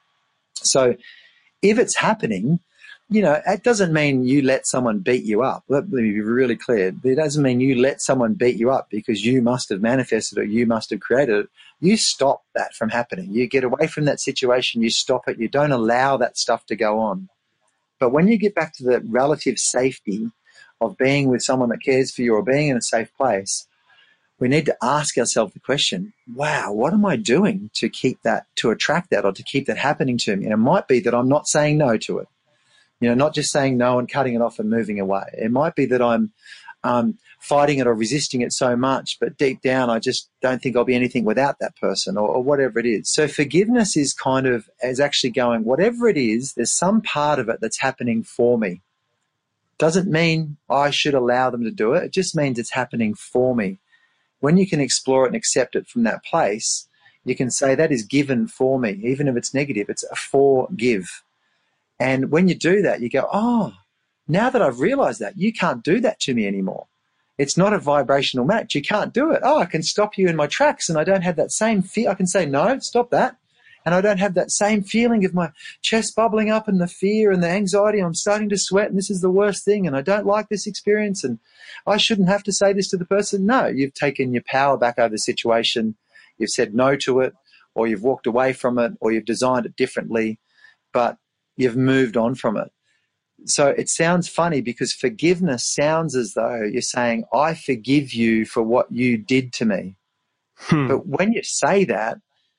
So if it's happening, you know, it doesn't mean you let someone beat you up. Let me be really clear. It doesn't mean you let someone beat you up because you must have manifested it or you must have created it. You stop that from happening. You get away from that situation. You stop it. You don't allow that stuff to go on. But when you get back to the relative safety of being with someone that cares for you or being in a safe place, we need to ask ourselves the question, wow, what am I doing to keep that, to attract that or to keep that happening to me? And it might be that I'm not saying no to it. You know, not just saying no and cutting it off and moving away. It might be that I'm um, fighting it or resisting it so much, but deep down I just don't think I'll be anything without that person or, or whatever it is. So forgiveness is kind of, is actually going, whatever it is, there's some part of it that's happening for me. Doesn't mean I should allow them to do it. It just means it's happening for me. When you can explore it and accept it from that place, you can say that is given for me. Even if it's negative, it's a forgive. And when you do that, you go, oh, now that I've realized that, you can't do that to me anymore. It's not a vibrational match. You can't do it. Oh, I can stop you in my tracks and I don't have that same fear. I can say, no, stop that. And I don't have that same feeling of my chest bubbling up and the fear and the anxiety. I'm starting to sweat and this is the worst thing and I don't like this experience and I shouldn't have to say this to the person. No, you've taken your power back over the situation. You've said no to it or you've walked away from it or you've designed it differently, but you've moved on from it. So it sounds funny because forgiveness sounds as though you're saying, I forgive you for what you did to me. Hmm. But when you say that,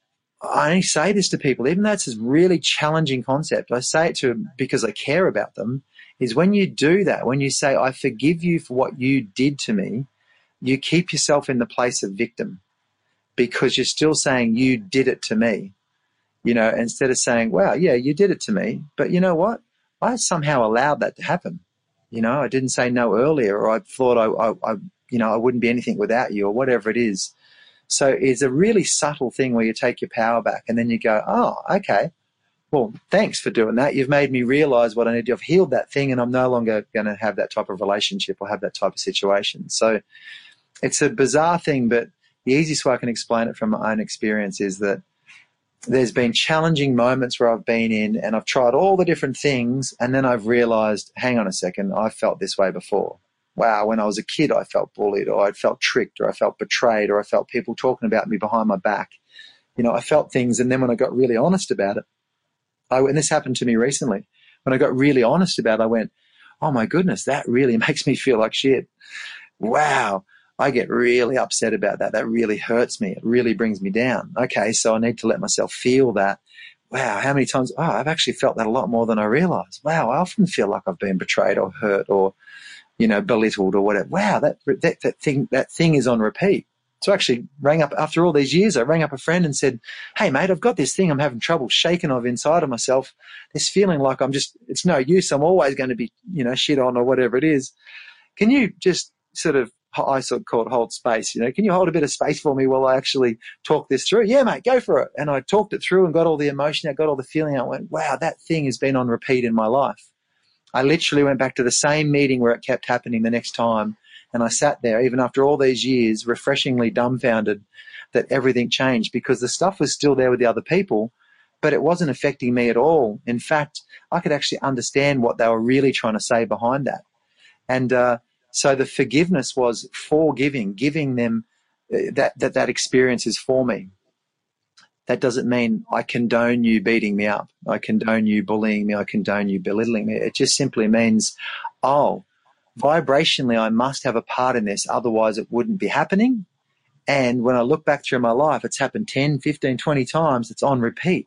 I only say this to people, even though it's a really challenging concept, I say it to them because I care about them, is when you do that, when you say, I forgive you for what you did to me, you keep yourself in the place of victim because you're still saying you did it to me, you know, instead of saying, wow, yeah, you did it to me, but you know what? I somehow allowed that to happen. You know, I didn't say no earlier or I thought I, I, I you know, I wouldn't be anything without you or whatever it is. So it's a really subtle thing where you take your power back and then you go, oh, okay, well, thanks for doing that. You've made me realize what I need to have healed that thing and I'm no longer going to have that type of relationship or have that type of situation. So it's a bizarre thing, but the easiest way I can explain it from my own experience is that there's been challenging moments where I've been in and I've tried all the different things and then I've realized, hang on a second, I felt this way before. Wow, when I was a kid, I felt bullied or I felt tricked or I felt betrayed or I felt people talking about me behind my back. You know, I felt things and then when I got really honest about it, I, and this happened to me recently, when I got really honest about it, I went, oh my goodness, that really makes me feel like shit. Wow, I get really upset about that. That really hurts me. It really brings me down. Okay, so I need to let myself feel that. Wow, how many times, oh, I've actually felt that a lot more than I realized. Wow, I often feel like I've been betrayed or hurt or you know, belittled or whatever. Wow, that, that that thing that thing is on repeat. So I actually rang up, after all these years, I rang up a friend and said, hey, mate, I've got this thing I'm having trouble shaking of inside of myself, this feeling like I'm just, it's no use, I'm always going to be, you know, shit on or whatever it is. Can you just sort of, I sort of call it hold space, you know, can you hold a bit of space for me while I actually talk this through? Yeah, mate, go for it. And I talked it through and got all the emotion out, got all the feeling out, went, wow, that thing has been on repeat in my life. I literally went back to the same meeting where it kept happening the next time, and I sat there, even after all these years, refreshingly dumbfounded that everything changed because the stuff was still there with the other people, but it wasn't affecting me at all. In fact, I could actually understand what they were really trying to say behind that. And uh, so the forgiveness was forgiving, giving them uh, that, that that experience is for me. That doesn't mean I condone you beating me up. I condone you bullying me. I condone you belittling me. It just simply means, oh, vibrationally, I must have a part in this. Otherwise, it wouldn't be happening. And when I look back through my life, it's happened ten, fifteen, twenty times. It's on repeat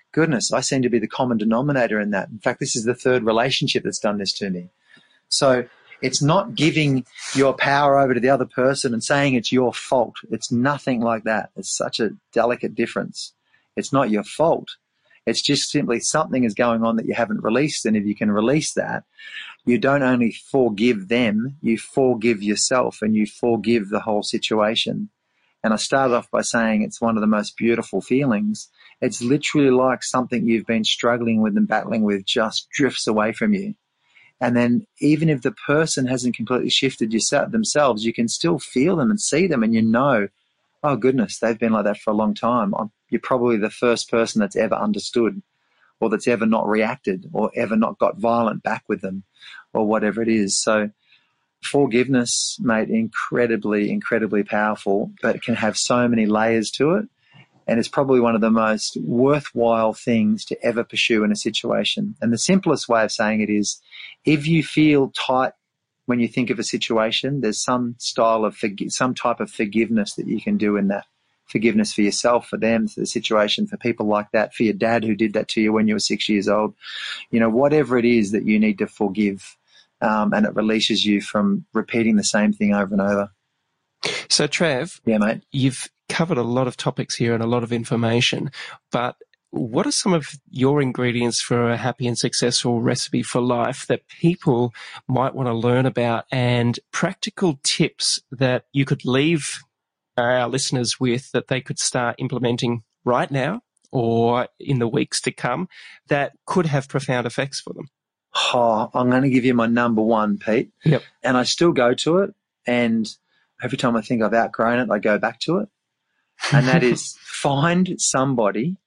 goodness, I seem to be the common denominator in that. In fact, this is the third relationship that's done this to me. So it's not giving your power over to the other person and saying it's your fault. It's nothing like that. It's such a delicate difference. It's not your fault. It's just simply something is going on that you haven't released. And if you can release that, you don't only forgive them, you forgive yourself and you forgive the whole situation. And I started off by saying it's one of the most beautiful feelings. It's literally like something you've been struggling with and battling with just drifts away from you. And then even if the person hasn't completely shifted yourself, themselves, you can still feel them and see them and you know, oh, goodness, they've been like that for a long time. I'm, you're probably the first person that's ever understood or that's ever not reacted or ever not got violent back with them or whatever it is. So forgiveness, mate, incredibly, incredibly powerful, but it can have so many layers to it. And it's probably one of the most worthwhile things to ever pursue in a situation. And the simplest way of saying it is, if you feel tight when you think of a situation, there's some style of, forg- some type of forgiveness that you can do in that. Forgiveness for yourself, for them, for the situation, for people like that, for your dad who did that to you when you were six years old. You know, whatever it is that you need to forgive, um, and it releases you from repeating the same thing over and over. So, Trav, yeah, mate, you've covered a lot of topics here and a lot of information, but what are some of your ingredients for a happy and successful recipe for life that people might want to learn about, and practical tips that you could leave our listeners with that they could start implementing right now or in the weeks to come that could have profound effects for them? Oh, I'm going to give you my number one, Pete. Yep. And I still go to it, and every time I think I've outgrown it, I go back to it. And that is, find somebody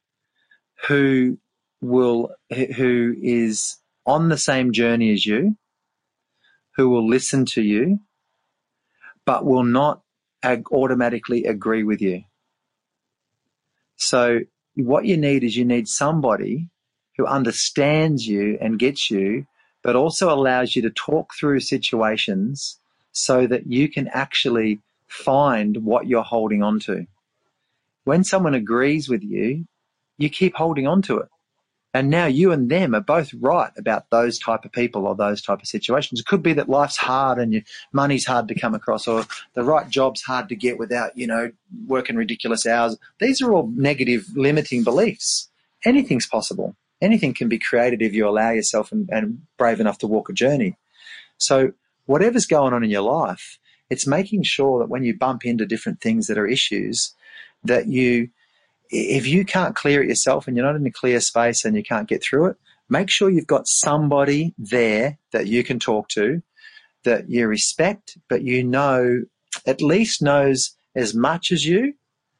who will, who is on the same journey as you, who will listen to you, but will not ag- automatically agree with you. So what you need is you need somebody who understands you and gets you, but also allows you to talk through situations so that you can actually find what you're holding on to. When someone agrees with you, you keep holding on to it. And now you and them are both right about those type of people or those type of situations. It could be that life's hard and your money's hard to come across, or the right job's hard to get without, you know, working ridiculous hours. These are all negative, limiting beliefs. Anything's possible. Anything can be created if you allow yourself and, and brave enough to walk a journey. So whatever's going on in your life, it's making sure that when you bump into different things that are issues, that you, if you can't clear it yourself and you're not in a clear space and you can't get through it, make sure you've got somebody there that you can talk to, that you respect, but you know, at least knows as much as you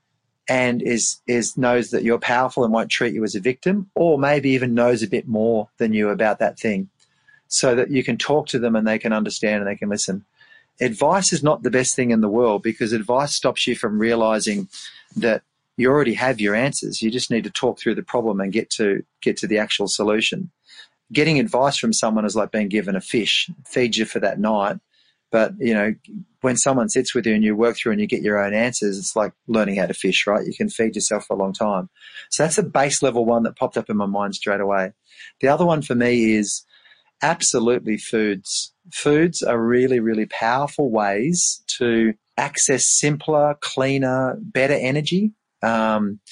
and is, is knows that you're powerful and won't treat you as a victim, or maybe even knows a bit more than you about that thing, so that you can talk to them and they can understand and they can listen. Advice is not the best thing in the world, because advice stops you from realizing that you already have your answers. You just need to talk through the problem and get to get to the actual solution. Getting advice from someone is like being given a fish, feeds you for that night. But, you know, when someone sits with you and you work through and you get your own answers, it's like learning how to fish, right? You can feed yourself for a long time. So that's a base level one that popped up in my mind straight away. The other one for me is absolutely foods. Foods are really, really powerful ways to access simpler, cleaner, better energy. Um,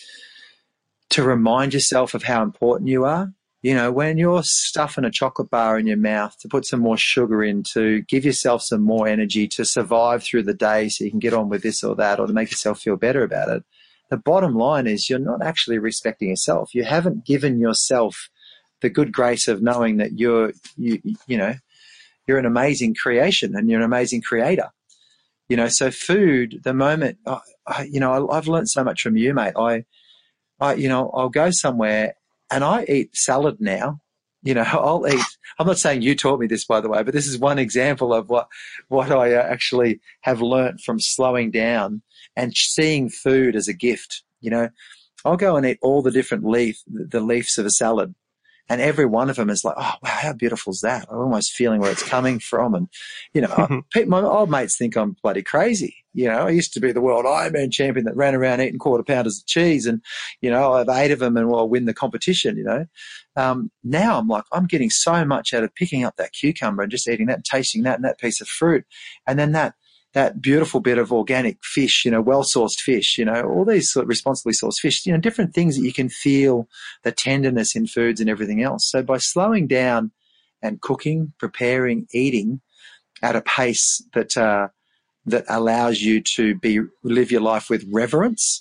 to remind yourself of how important you are. You know, when you're stuffing a chocolate bar in your mouth, to put some more sugar in, to give yourself some more energy to survive through the day so you can get on with this or that, or to make yourself feel better about it. The bottom line is you're not actually respecting yourself. You haven't given yourself the good grace of knowing that you're, you, you know, you're an amazing creation and you're an amazing creator. You know, so food, the moment, I, I, you know, I, I've learned so much from you, mate. I, I, you know, I'll go somewhere and I eat salad now. You know, I'll eat, I'm not saying you taught me this, by the way, but this is one example of what, what I actually have learnt from slowing down and seeing food as a gift. You know, I'll go and eat all the different leaf, the leaves of a salad. And every one of them is like, oh, wow, how beautiful is that? I'm almost feeling where it's coming from. And, you know, I, my old mates think I'm bloody crazy. You know, I used to be the world Ironman champion that ran around eating quarter pounders of cheese, and, you know, I have eight of them and I'll win the competition, you know. Um, now I'm like, I'm getting so much out of picking up that cucumber and just eating that and tasting that and that piece of fruit. And then that, that beautiful bit of organic fish, you know, well-sourced fish, you know, all these sort of responsibly sourced fish, you know, different things that you can feel the tenderness in foods and everything else. So by slowing down and cooking, preparing, eating at a pace that, uh, that allows you to be, live your life with reverence,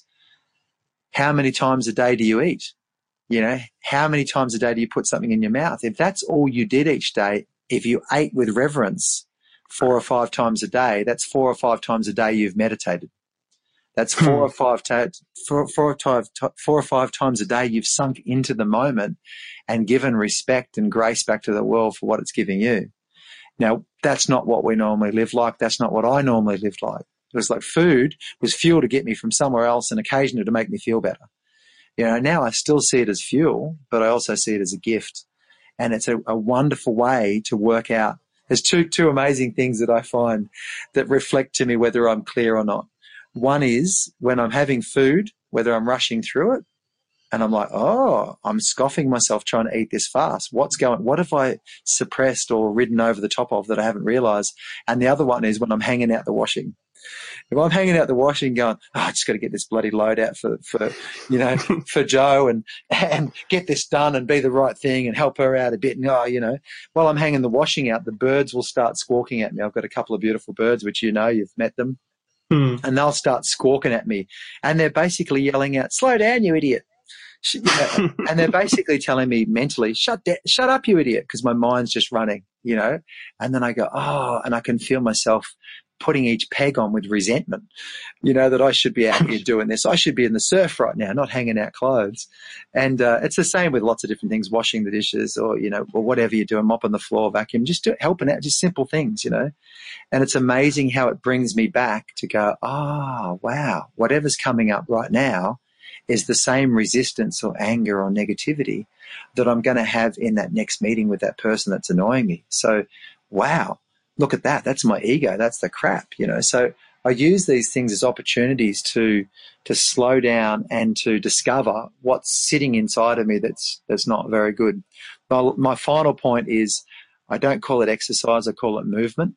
how many times a day do you eat? You know, how many times a day do you put something in your mouth? If that's all you did each day, if you ate with reverence four or five times a day, that's four or five times a day you've meditated. That's four or five, ta- four, four, or five, four or five times a day you've sunk into the moment and given respect and grace back to the world for what it's giving you. Now, that's not what we normally live like. That's not what I normally lived like. It was like food was fuel to get me from somewhere else and occasionally to make me feel better. You know, now I still see it as fuel, but I also see it as a gift. And it's a, a wonderful way to work out. There's two, two amazing things that I find that reflect to me whether I'm clear or not. One is when I'm having food, whether I'm rushing through it, and I'm like, oh, I'm scoffing myself trying to eat this fast. What's going, what have I suppressed or ridden over the top of that I haven't realized? And the other one is when I'm hanging out the washing. If I'm hanging out the washing going, oh, I just got to get this bloody load out for, for you know, for Joe and, and get this done and be the right thing and help her out a bit. And, oh, you know, while I'm hanging the washing out, the birds will start squawking at me. I've got a couple of beautiful birds, which you know, you've met them. Mm. And they'll start squawking at me. And they're basically yelling out, slow down, you idiot. You know, and they're basically telling me mentally, shut da- shut up, you idiot, because my mind's just running, you know. And then I go, oh, and I can feel myself putting each peg on with resentment, you know, that I should be out here doing this. I should be in the surf right now, not hanging out clothes. And uh, it's the same with lots of different things, washing the dishes or, you know, or whatever you're doing, mopping the floor, vacuum, just do, helping out, just simple things, you know. And it's amazing how it brings me back to go, oh, wow, whatever's coming up right now is the same resistance or anger or negativity that I'm going to have in that next meeting with that person that's annoying me. So, wow, look at that. That's my ego. That's the crap, you know. So I use these things as opportunities to to slow down and to discover what's sitting inside of me that's that's not very good. My, my final point is I don't call it exercise. I call it movement.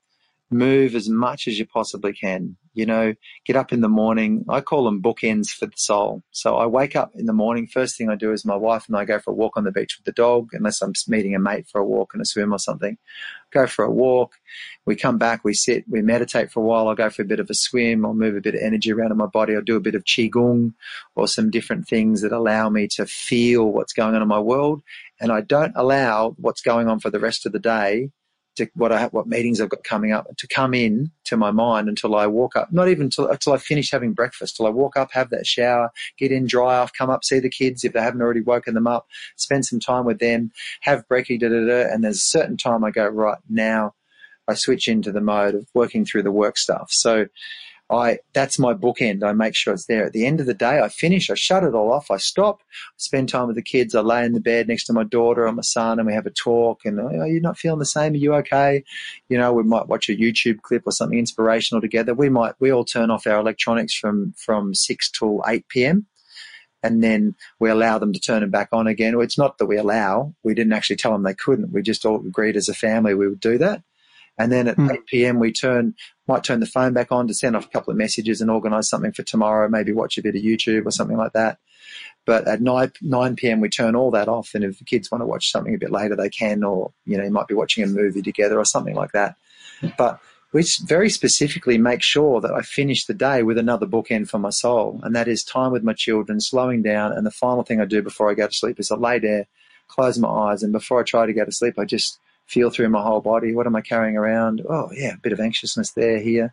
Move as much as you possibly can. You know, get up in the morning. I call them bookends for the soul. So I wake up in the morning. First thing I do is my wife and I go for a walk on the beach with the dog, unless I'm meeting a mate for a walk and a swim or something. Go for a walk. We come back, we sit, we meditate for a while. I'll go for a bit of a swim. I'll move a bit of energy around in my body. I'll do a bit of qigong or some different things that allow me to feel what's going on in my world. And I don't allow what's going on for the rest of the day to what I have, what meetings I've got coming up to come in to my mind until I walk up, not even till, until I finish having breakfast, till I walk up, have that shower, get in, dry off, come up, see the kids if they haven't already woken them up, spend some time with them, have brekkie, da, da, da, and there's a certain time I go, right, now I switch into the mode of working through the work stuff. So I, that's my bookend. I make sure it's there. At the end of the day, I finish, I shut it all off, I stop, spend time with the kids, I lay in the bed next to my daughter or my son and we have a talk and, oh, you're not feeling the same, are you okay? You know, we might watch a YouTube clip or something inspirational together. We might, we all turn off our electronics from, from six till eight p.m. and then we allow them to turn it back on again. It's not that we allow, we didn't actually tell them they couldn't. We just all agreed as a family we would do that. And then at mm. eight p.m. we turn, might turn the phone back on to send off a couple of messages and organise something for tomorrow, maybe watch a bit of YouTube or something like that. But at nine p.m. we turn all that off, and if the kids want to watch something a bit later, they can, or, you know, you might be watching a movie together or something like that. But we very specifically make sure that I finish the day with another bookend for my soul, and that is time with my children, slowing down, and the final thing I do before I go to sleep is I lay there, close my eyes, and before I try to go to sleep, I just feel through my whole body. What am I carrying around? Oh, yeah, a bit of anxiousness there, here.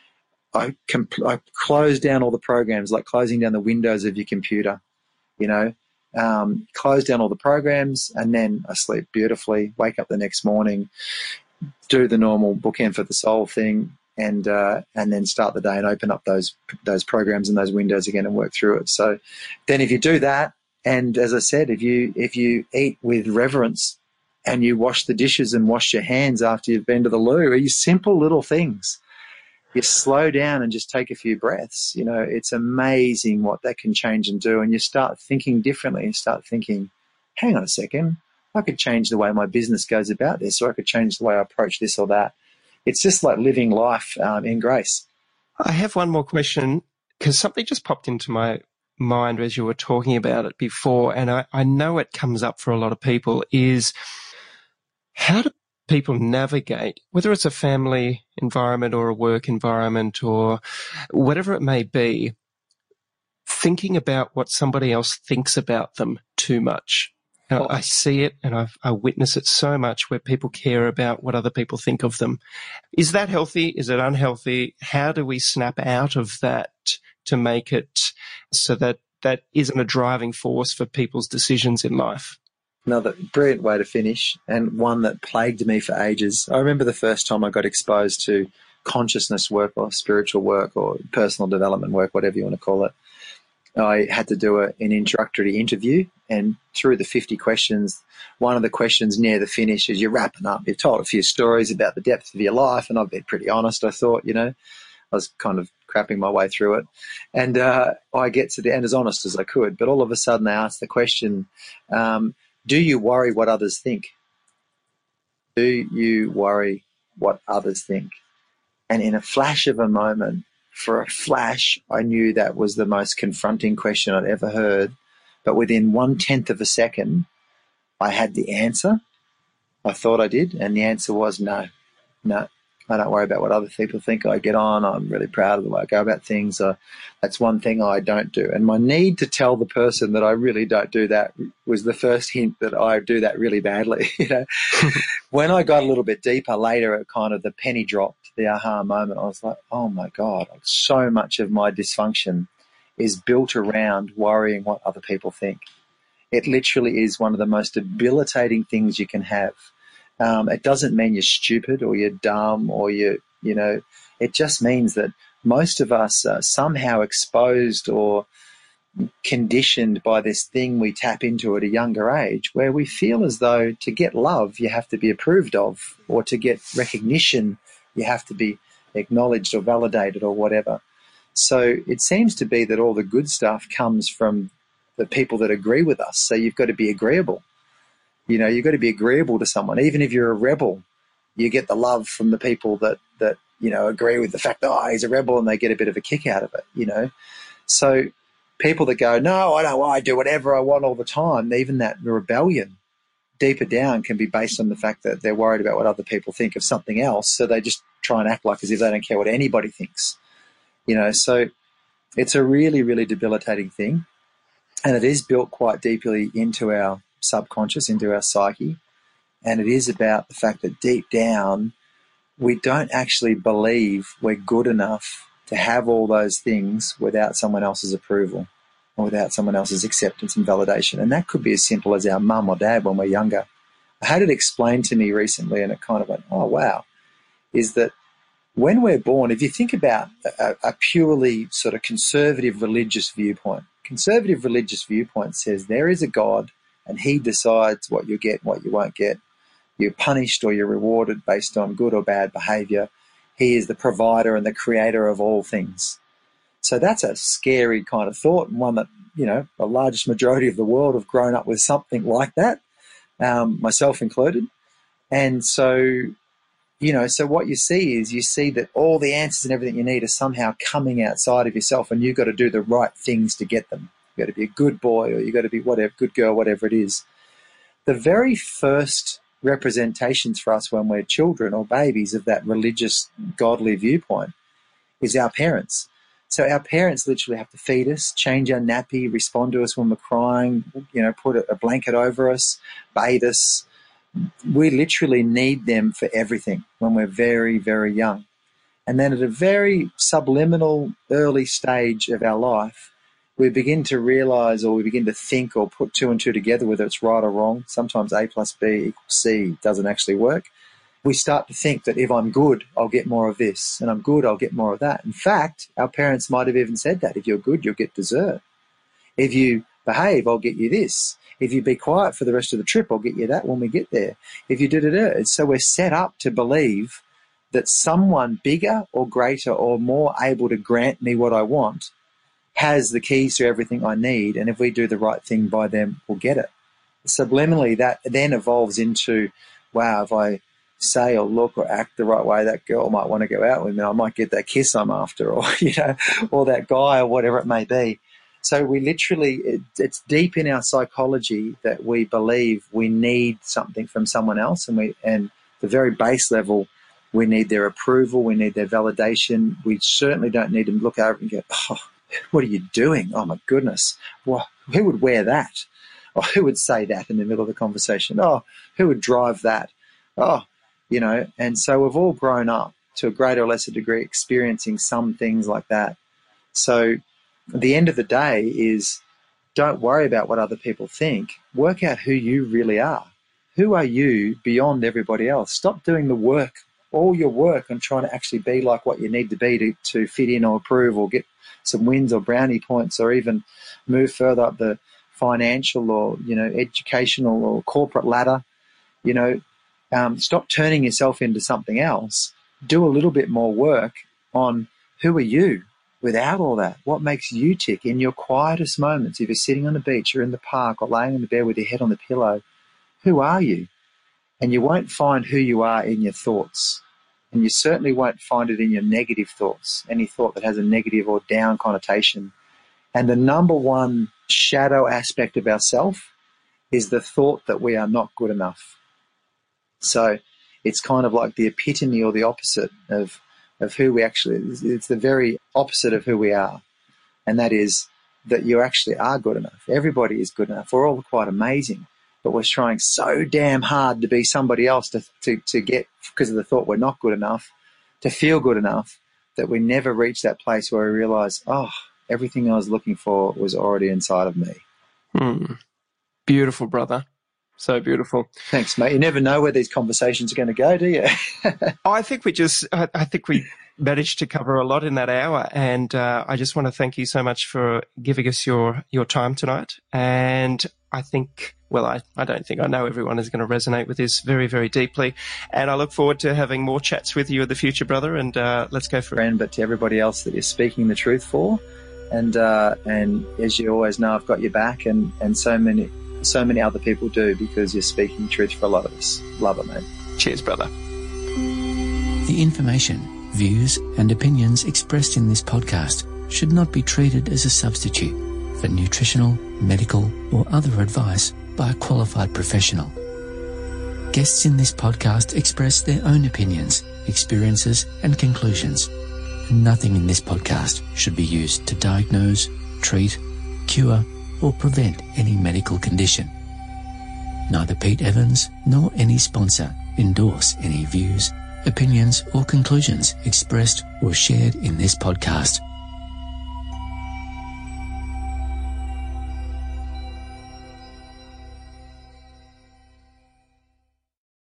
I, compl- I close down all the programs, like closing down the windows of your computer, you know, um, close down all the programs, and then I sleep beautifully, wake up the next morning, do the normal bookend for the soul thing, and uh, and then start the day and open up those those programs and those windows again and work through it. So then if you do that, and as I said, if you if you eat with reverence, and you wash the dishes and wash your hands after you've been to the loo, these simple little things you slow down and just take a few breaths. You know, it's amazing what that can change and do. And you start thinking differently. You start thinking, hang on a second, I could change the way my business goes about this, or I could change the way I approach this or that. It's just like living life um, in grace. I have one more question, because something just popped into my mind as you were talking about it before, and I, I know it comes up for a lot of people, is how do people navigate, whether it's a family environment or a work environment or whatever it may be, thinking about what somebody else thinks about them too much. And I see it and I've, I witness it so much where people care about what other people think of them. Is that healthy? Is it unhealthy? How do we snap out of that to make it so that that isn't a driving force for people's decisions in life? Another brilliant way to finish, and one that plagued me for ages. I remember the first time I got exposed to consciousness work or spiritual work or personal development work, whatever you want to call it. I had to do a, an introductory interview, and through the fifty questions, one of the questions near the finish is you're wrapping up. You've told a few stories about the depth of your life, and I've been pretty honest, I thought, you know. I was kind of crapping my way through it. And uh, I get to the end as honest as I could, but all of a sudden they asked the question, um, do you worry what others think? Do you worry what others think? And in a flash of a moment, for a flash, I knew that was the most confronting question I'd ever heard. But within one-tenth of a second, I had the answer. I thought I did, and the answer was no, no. I don't worry about what other people think. I get on. I'm really proud of the way I go about things. Uh, that's one thing I don't do. And my need to tell the person that I really don't do that was the first hint that I do that really badly. You know, when I got a little bit deeper later, it kind of the penny dropped, the aha moment. I was like, oh my God, so much of my dysfunction is built around worrying what other people think. It literally is one of the most debilitating things you can have. Um, it doesn't mean you're stupid or you're dumb or you, you know, it just means that most of us are somehow exposed or conditioned by this thing we tap into at a younger age, where we feel as though to get love, you have to be approved of, or to get recognition, you have to be acknowledged or validated or whatever. So it seems to be that all the good stuff comes from the people that agree with us. So you've got to be agreeable. You know, you've got to be agreeable to someone. Even if you're a rebel, you get the love from the people that, that you know, agree with the fact that, oh, he's a rebel, and they get a bit of a kick out of it, you know. So people that go, no, I don't, I do whatever I want all the time, even that rebellion deeper down can be based on the fact that they're worried about what other people think of something else. So they just try and act like as if they don't care what anybody thinks, you know. So it's a really, really debilitating thing. And it is built quite deeply into our subconscious, into our psyche, and it is about the fact that deep down we don't actually believe we're good enough to have all those things without someone else's approval or without someone else's acceptance and validation. And that could be as simple as our mum or dad when we're younger. I had it explained to me recently, and it kind of went, oh wow, is that when we're born, if you think about a, a purely sort of conservative religious viewpoint, conservative religious viewpoint says there is a God, and he decides what you get and what you won't get. You're punished or you're rewarded based on good or bad behavior. He is the provider and the creator of all things. So that's a scary kind of thought, and one that, you know, the largest majority of the world have grown up with something like that, um, myself included. And so, you know, so what you see is you see that all the answers and everything you need are somehow coming outside of yourself, and you've got to do the right things to get them. You've got to be a good boy, or you've got to be whatever, good girl, whatever it is. The very first representations for us when we're children or babies of that religious, godly viewpoint is our parents. So our parents literally have to feed us, change our nappy, respond to us when we're crying, you know, put a blanket over us, bathe us. We literally need them for everything when we're very, very young. And then at a very subliminal early stage of our life, we begin to realize, or we begin to think or put two and two together, whether it's right or wrong. Sometimes A plus B equals C doesn't actually work. We start to think that if I'm good, I'll get more of this, and I'm good, I'll get more of that. In fact, our parents might have even said that. If you're good, you'll get dessert. If you behave, I'll get you this. If you be quiet for the rest of the trip, I'll get you that when we get there. If you did it, so we're set up to believe that someone bigger or greater or more able to grant me what I want has the keys to everything I need, and if we do the right thing by them, we'll get it. Subliminally, that then evolves into, wow, if I say or look or act the right way, that girl might want to go out with me. I might get that kiss I'm after, or, you know, or that guy, or whatever it may be. So we literally, it, it's deep in our psychology that we believe we need something from someone else, and we, and the very base level, we need their approval, we need their validation. We certainly don't need them to look over and go, oh, what are you doing? Oh my goodness. Well, who would wear that? Or who would say that in the middle of the conversation? Oh, who would drive that? Oh, you know, and so we've all grown up to a greater or lesser degree experiencing some things like that. So at the end of the day is, don't worry about what other people think. Work out who you really are. Who are you beyond everybody else? Stop doing the work, all your work on trying to actually be like what you need to be to, to fit in or approve or get some wins or brownie points, or even move further up the financial or, you know, educational or corporate ladder. You know, um, stop turning yourself into something else. Do a little bit more work on who are you without all that. What makes you tick in your quietest moments? If you're sitting on the beach or in the park or laying in the bed with your head on the pillow, who are you? And you won't find who you are in your thoughts. And you certainly won't find it in your negative thoughts, any thought that has a negative or down connotation. And the number one shadow aspect of ourself is the thought that we are not good enough. So it's kind of like the epitome or the opposite of, of who we actually, it's the very opposite of who we are. And that is that you actually are good enough. Everybody is good enough. We're all quite amazing. But we're trying so damn hard to be somebody else to, to, to get, because of the thought we're not good enough, to feel good enough, that we never reach that place where we realize, oh, everything I was looking for was already inside of me. Hmm. Beautiful, brother. So beautiful. Thanks, mate. You never know where these conversations are going to go, do you? I think we just, I, I think we managed to cover a lot in that hour. And uh, I just want to thank you so much for giving us your, your time tonight. And I think, well, I, I don't think I know everyone is going to resonate with this very, very deeply. And I look forward to having more chats with you in the future, brother. And uh, let's go for it. But to everybody else that you're speaking the truth for. And uh, and as you always know, I've got your back, and, and so many so many other people do, because you're speaking truth for a lot of us. Love it, mate. Cheers, brother. The information, views and opinions expressed in this podcast should not be treated as a substitute for nutritional, medical or other advice by a qualified professional. Guests in this podcast express their own opinions, experiences and conclusions. Nothing in this podcast should be used to diagnose, treat, cure or prevent any medical condition. Neither Pete Evans nor any sponsor endorse any views, opinions or conclusions expressed or shared in this podcast.